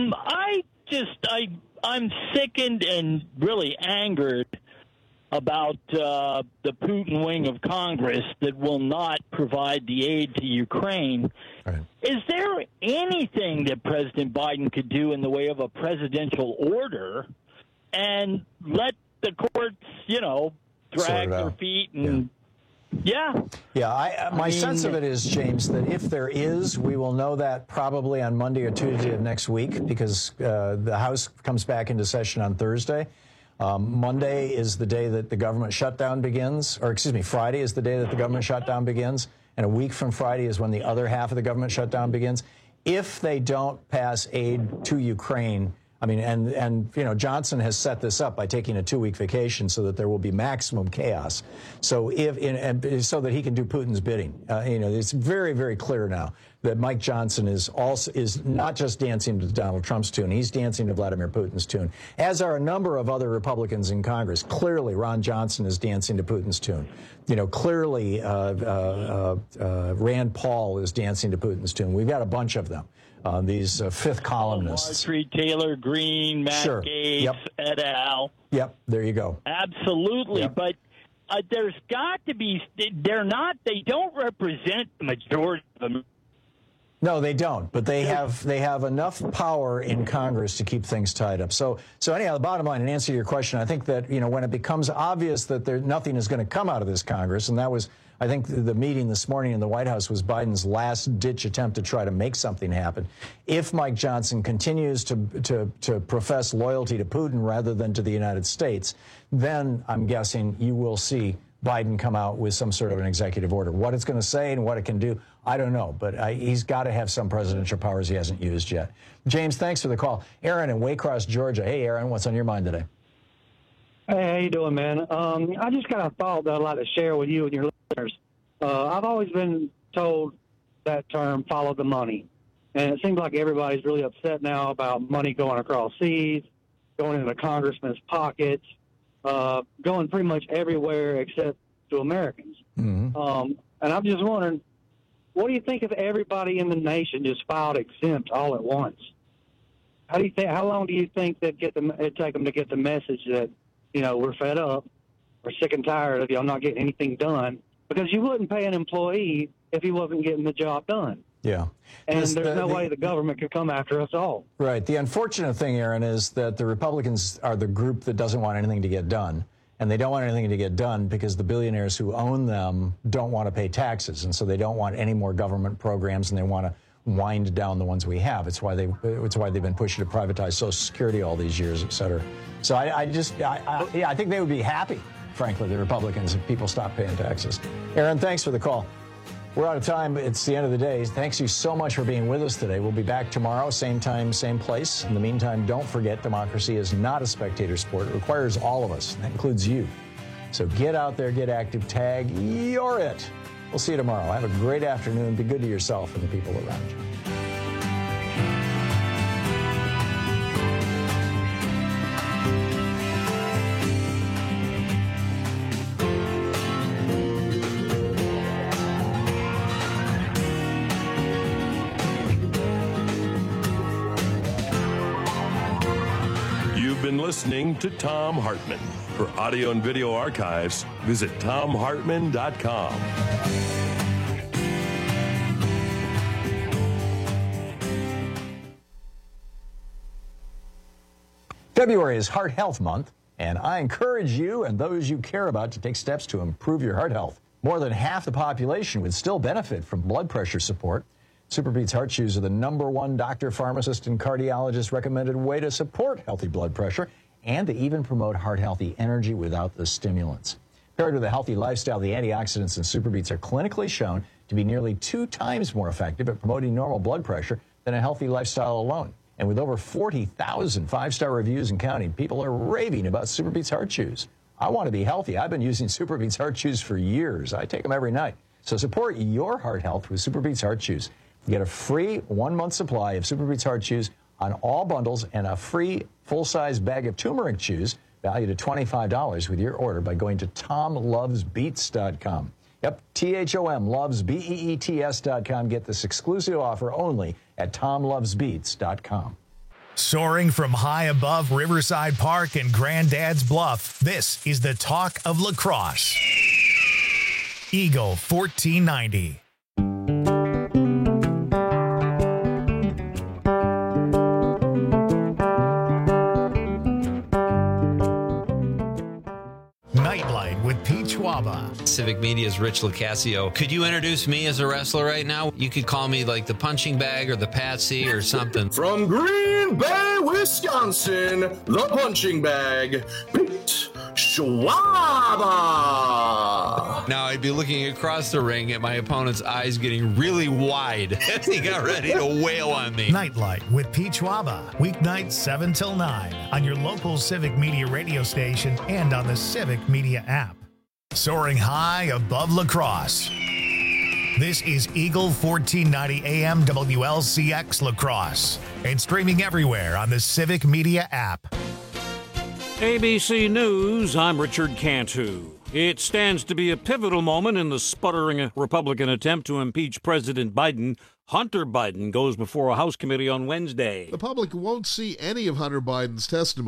Speaker 25: I'm sickened and really angered about the Putin wing of Congress that will not provide the aid to Ukraine.
Speaker 20: Right.
Speaker 25: Is there anything that President Biden could do in the way of a presidential order and let the courts, drag their feet and
Speaker 10: Yeah.
Speaker 20: Yeah, my sense of it is, James, that if there is, we will know that probably on Monday or Tuesday of next week, because the House comes back into session on Thursday. Monday is the day that the government shutdown begins, or excuse me, Friday is the day that the government shutdown begins, and a week from Friday is when the other half of the government shutdown begins. If they don't pass aid to Ukraine, I mean, and you know, Johnson has set this up by taking a 2-week vacation so that there will be maximum chaos. So so that he can do Putin's bidding. You know, it's very, very clear now that Mike Johnson is not just dancing to Donald Trump's tune. He's dancing to Vladimir Putin's tune, as are a number of other Republicans in Congress. Clearly, Ron Johnson is dancing to Putin's tune. You know, clearly, Rand Paul is dancing to Putin's tune. We've got a bunch of them. These fifth columnists.
Speaker 25: Marjorie Taylor Greene, Matt
Speaker 20: sure.
Speaker 25: Gaetz,
Speaker 20: Yep.
Speaker 25: et al.
Speaker 20: Yep, there you go.
Speaker 25: Absolutely,
Speaker 20: Yep.
Speaker 25: but there's got to be. They don't represent the majority of them.
Speaker 20: No, they don't. But they have enough power in Congress to keep things tied up. So anyhow, the bottom line, in answer to your question, I think that, you know, when it becomes obvious that nothing is going to come out of this Congress, and that was, I think, the meeting this morning in the White House was Biden's last-ditch attempt to try to make something happen. If Mike Johnson continues to profess loyalty to Putin rather than to the United States, then I'm guessing you will see Biden come out with some sort of an executive order. What it's going to say and what it can do, I don't know. But he's got to have some presidential powers he hasn't used yet. James, thanks for the call. Aaron in Waycross, Georgia. Hey, Aaron, what's on your mind today?
Speaker 3: Hey, how you doing, man? I just got a thought that I'd like to share with you and your listeners. I've always been told that term, follow the money. And it seems like everybody's really upset now about money going across seas, going into congressmen's pockets, going pretty much everywhere except to Americans.
Speaker 20: Mm-hmm.
Speaker 3: And I'm just wondering, what do you think if everybody in the nation just filed exempt all at once? How long do you think it'd take them to get the message that, you know, we're fed up, we're sick and tired of y'all not getting anything done? Because you wouldn't pay an employee if he wasn't getting the job done.
Speaker 20: Yeah.
Speaker 3: And there's no way the government could come after us all.
Speaker 20: Right. The unfortunate thing, Aaron, is that the Republicans are the group that doesn't want anything to get done. And they don't want anything to get done because the billionaires who own them don't want to pay taxes. And so they don't want any more government programs, and they want to wind down the ones we have. It's why they've been pushing to privatize Social Security all these years, et cetera. So I think they would be happy, frankly, the Republicans, if people stop paying taxes. Aaron, thanks for the call. We're out of time. It's the end of the day. Thanks you so much for being with us today. We'll be back tomorrow, same time, same place. In the meantime, don't forget, democracy is not a spectator sport. It requires all of us, and that includes you. So get out there, get active, tag, you're it. We'll see you tomorrow. Have a great afternoon. Be good to yourself and the people around you.
Speaker 19: Listening to Thom Hartmann. For audio and video archives, visit ThomHartmann.com.
Speaker 20: February is Heart Health Month, and I encourage you and those you care about to take steps to improve your heart health. More than half the population would still benefit from blood pressure support. SuperBeets Heart Chews are the #1 doctor, pharmacist, and cardiologist recommended way to support healthy blood pressure, and they even promote heart-healthy energy without the stimulants. Paired with a healthy lifestyle, the antioxidants in SuperBeets are clinically shown to be nearly 2 times more effective at promoting normal blood pressure than a healthy lifestyle alone. And with over 40,000 5-star reviews and counting, people are raving about SuperBeets Heart Chews. I want to be healthy. I've been using SuperBeets Heart Chews for years. I take them every night. So support your heart health with SuperBeets Heart Chews. Get a free 1-month supply of SuperBeets Heart Chews on all bundles and a free full-size bag of turmeric chews valued at $25 with your order by going to TomLovesBeets.com. Yep, THOM loves BEETS.com. Get this exclusive offer only at TomLovesBeets.com.
Speaker 1: Soaring from high above Riverside Park and Granddad's Bluff, this is the talk of lacrosse. Eagle 1490. Nightlight with Pete Schwaba.
Speaker 2: Civic Media's Rich Lucasio. Could you introduce me as a wrestler right now? You could call me like the punching bag or the Patsy or something.
Speaker 9: From Green Bay, Wisconsin, the punching bag, Pete Schwaba.
Speaker 2: Now I'd be looking across the ring at my opponent's eyes getting really wide as he got ready to wail on me.
Speaker 1: Nightlight with Pete Schwaba, weeknights 7 till 9 on your local Civic Media radio station and on the Civic Media app. Soaring high above La Crosse. This is Eagle 1490 AM WLCX La Crosse and streaming everywhere on the Civic Media app.
Speaker 14: ABC News, I'm Richard Cantu. It stands to be a pivotal moment in the sputtering Republican attempt to impeach President Biden. Hunter Biden goes before a House committee on Wednesday.
Speaker 15: The public won't see any of Hunter Biden's testimony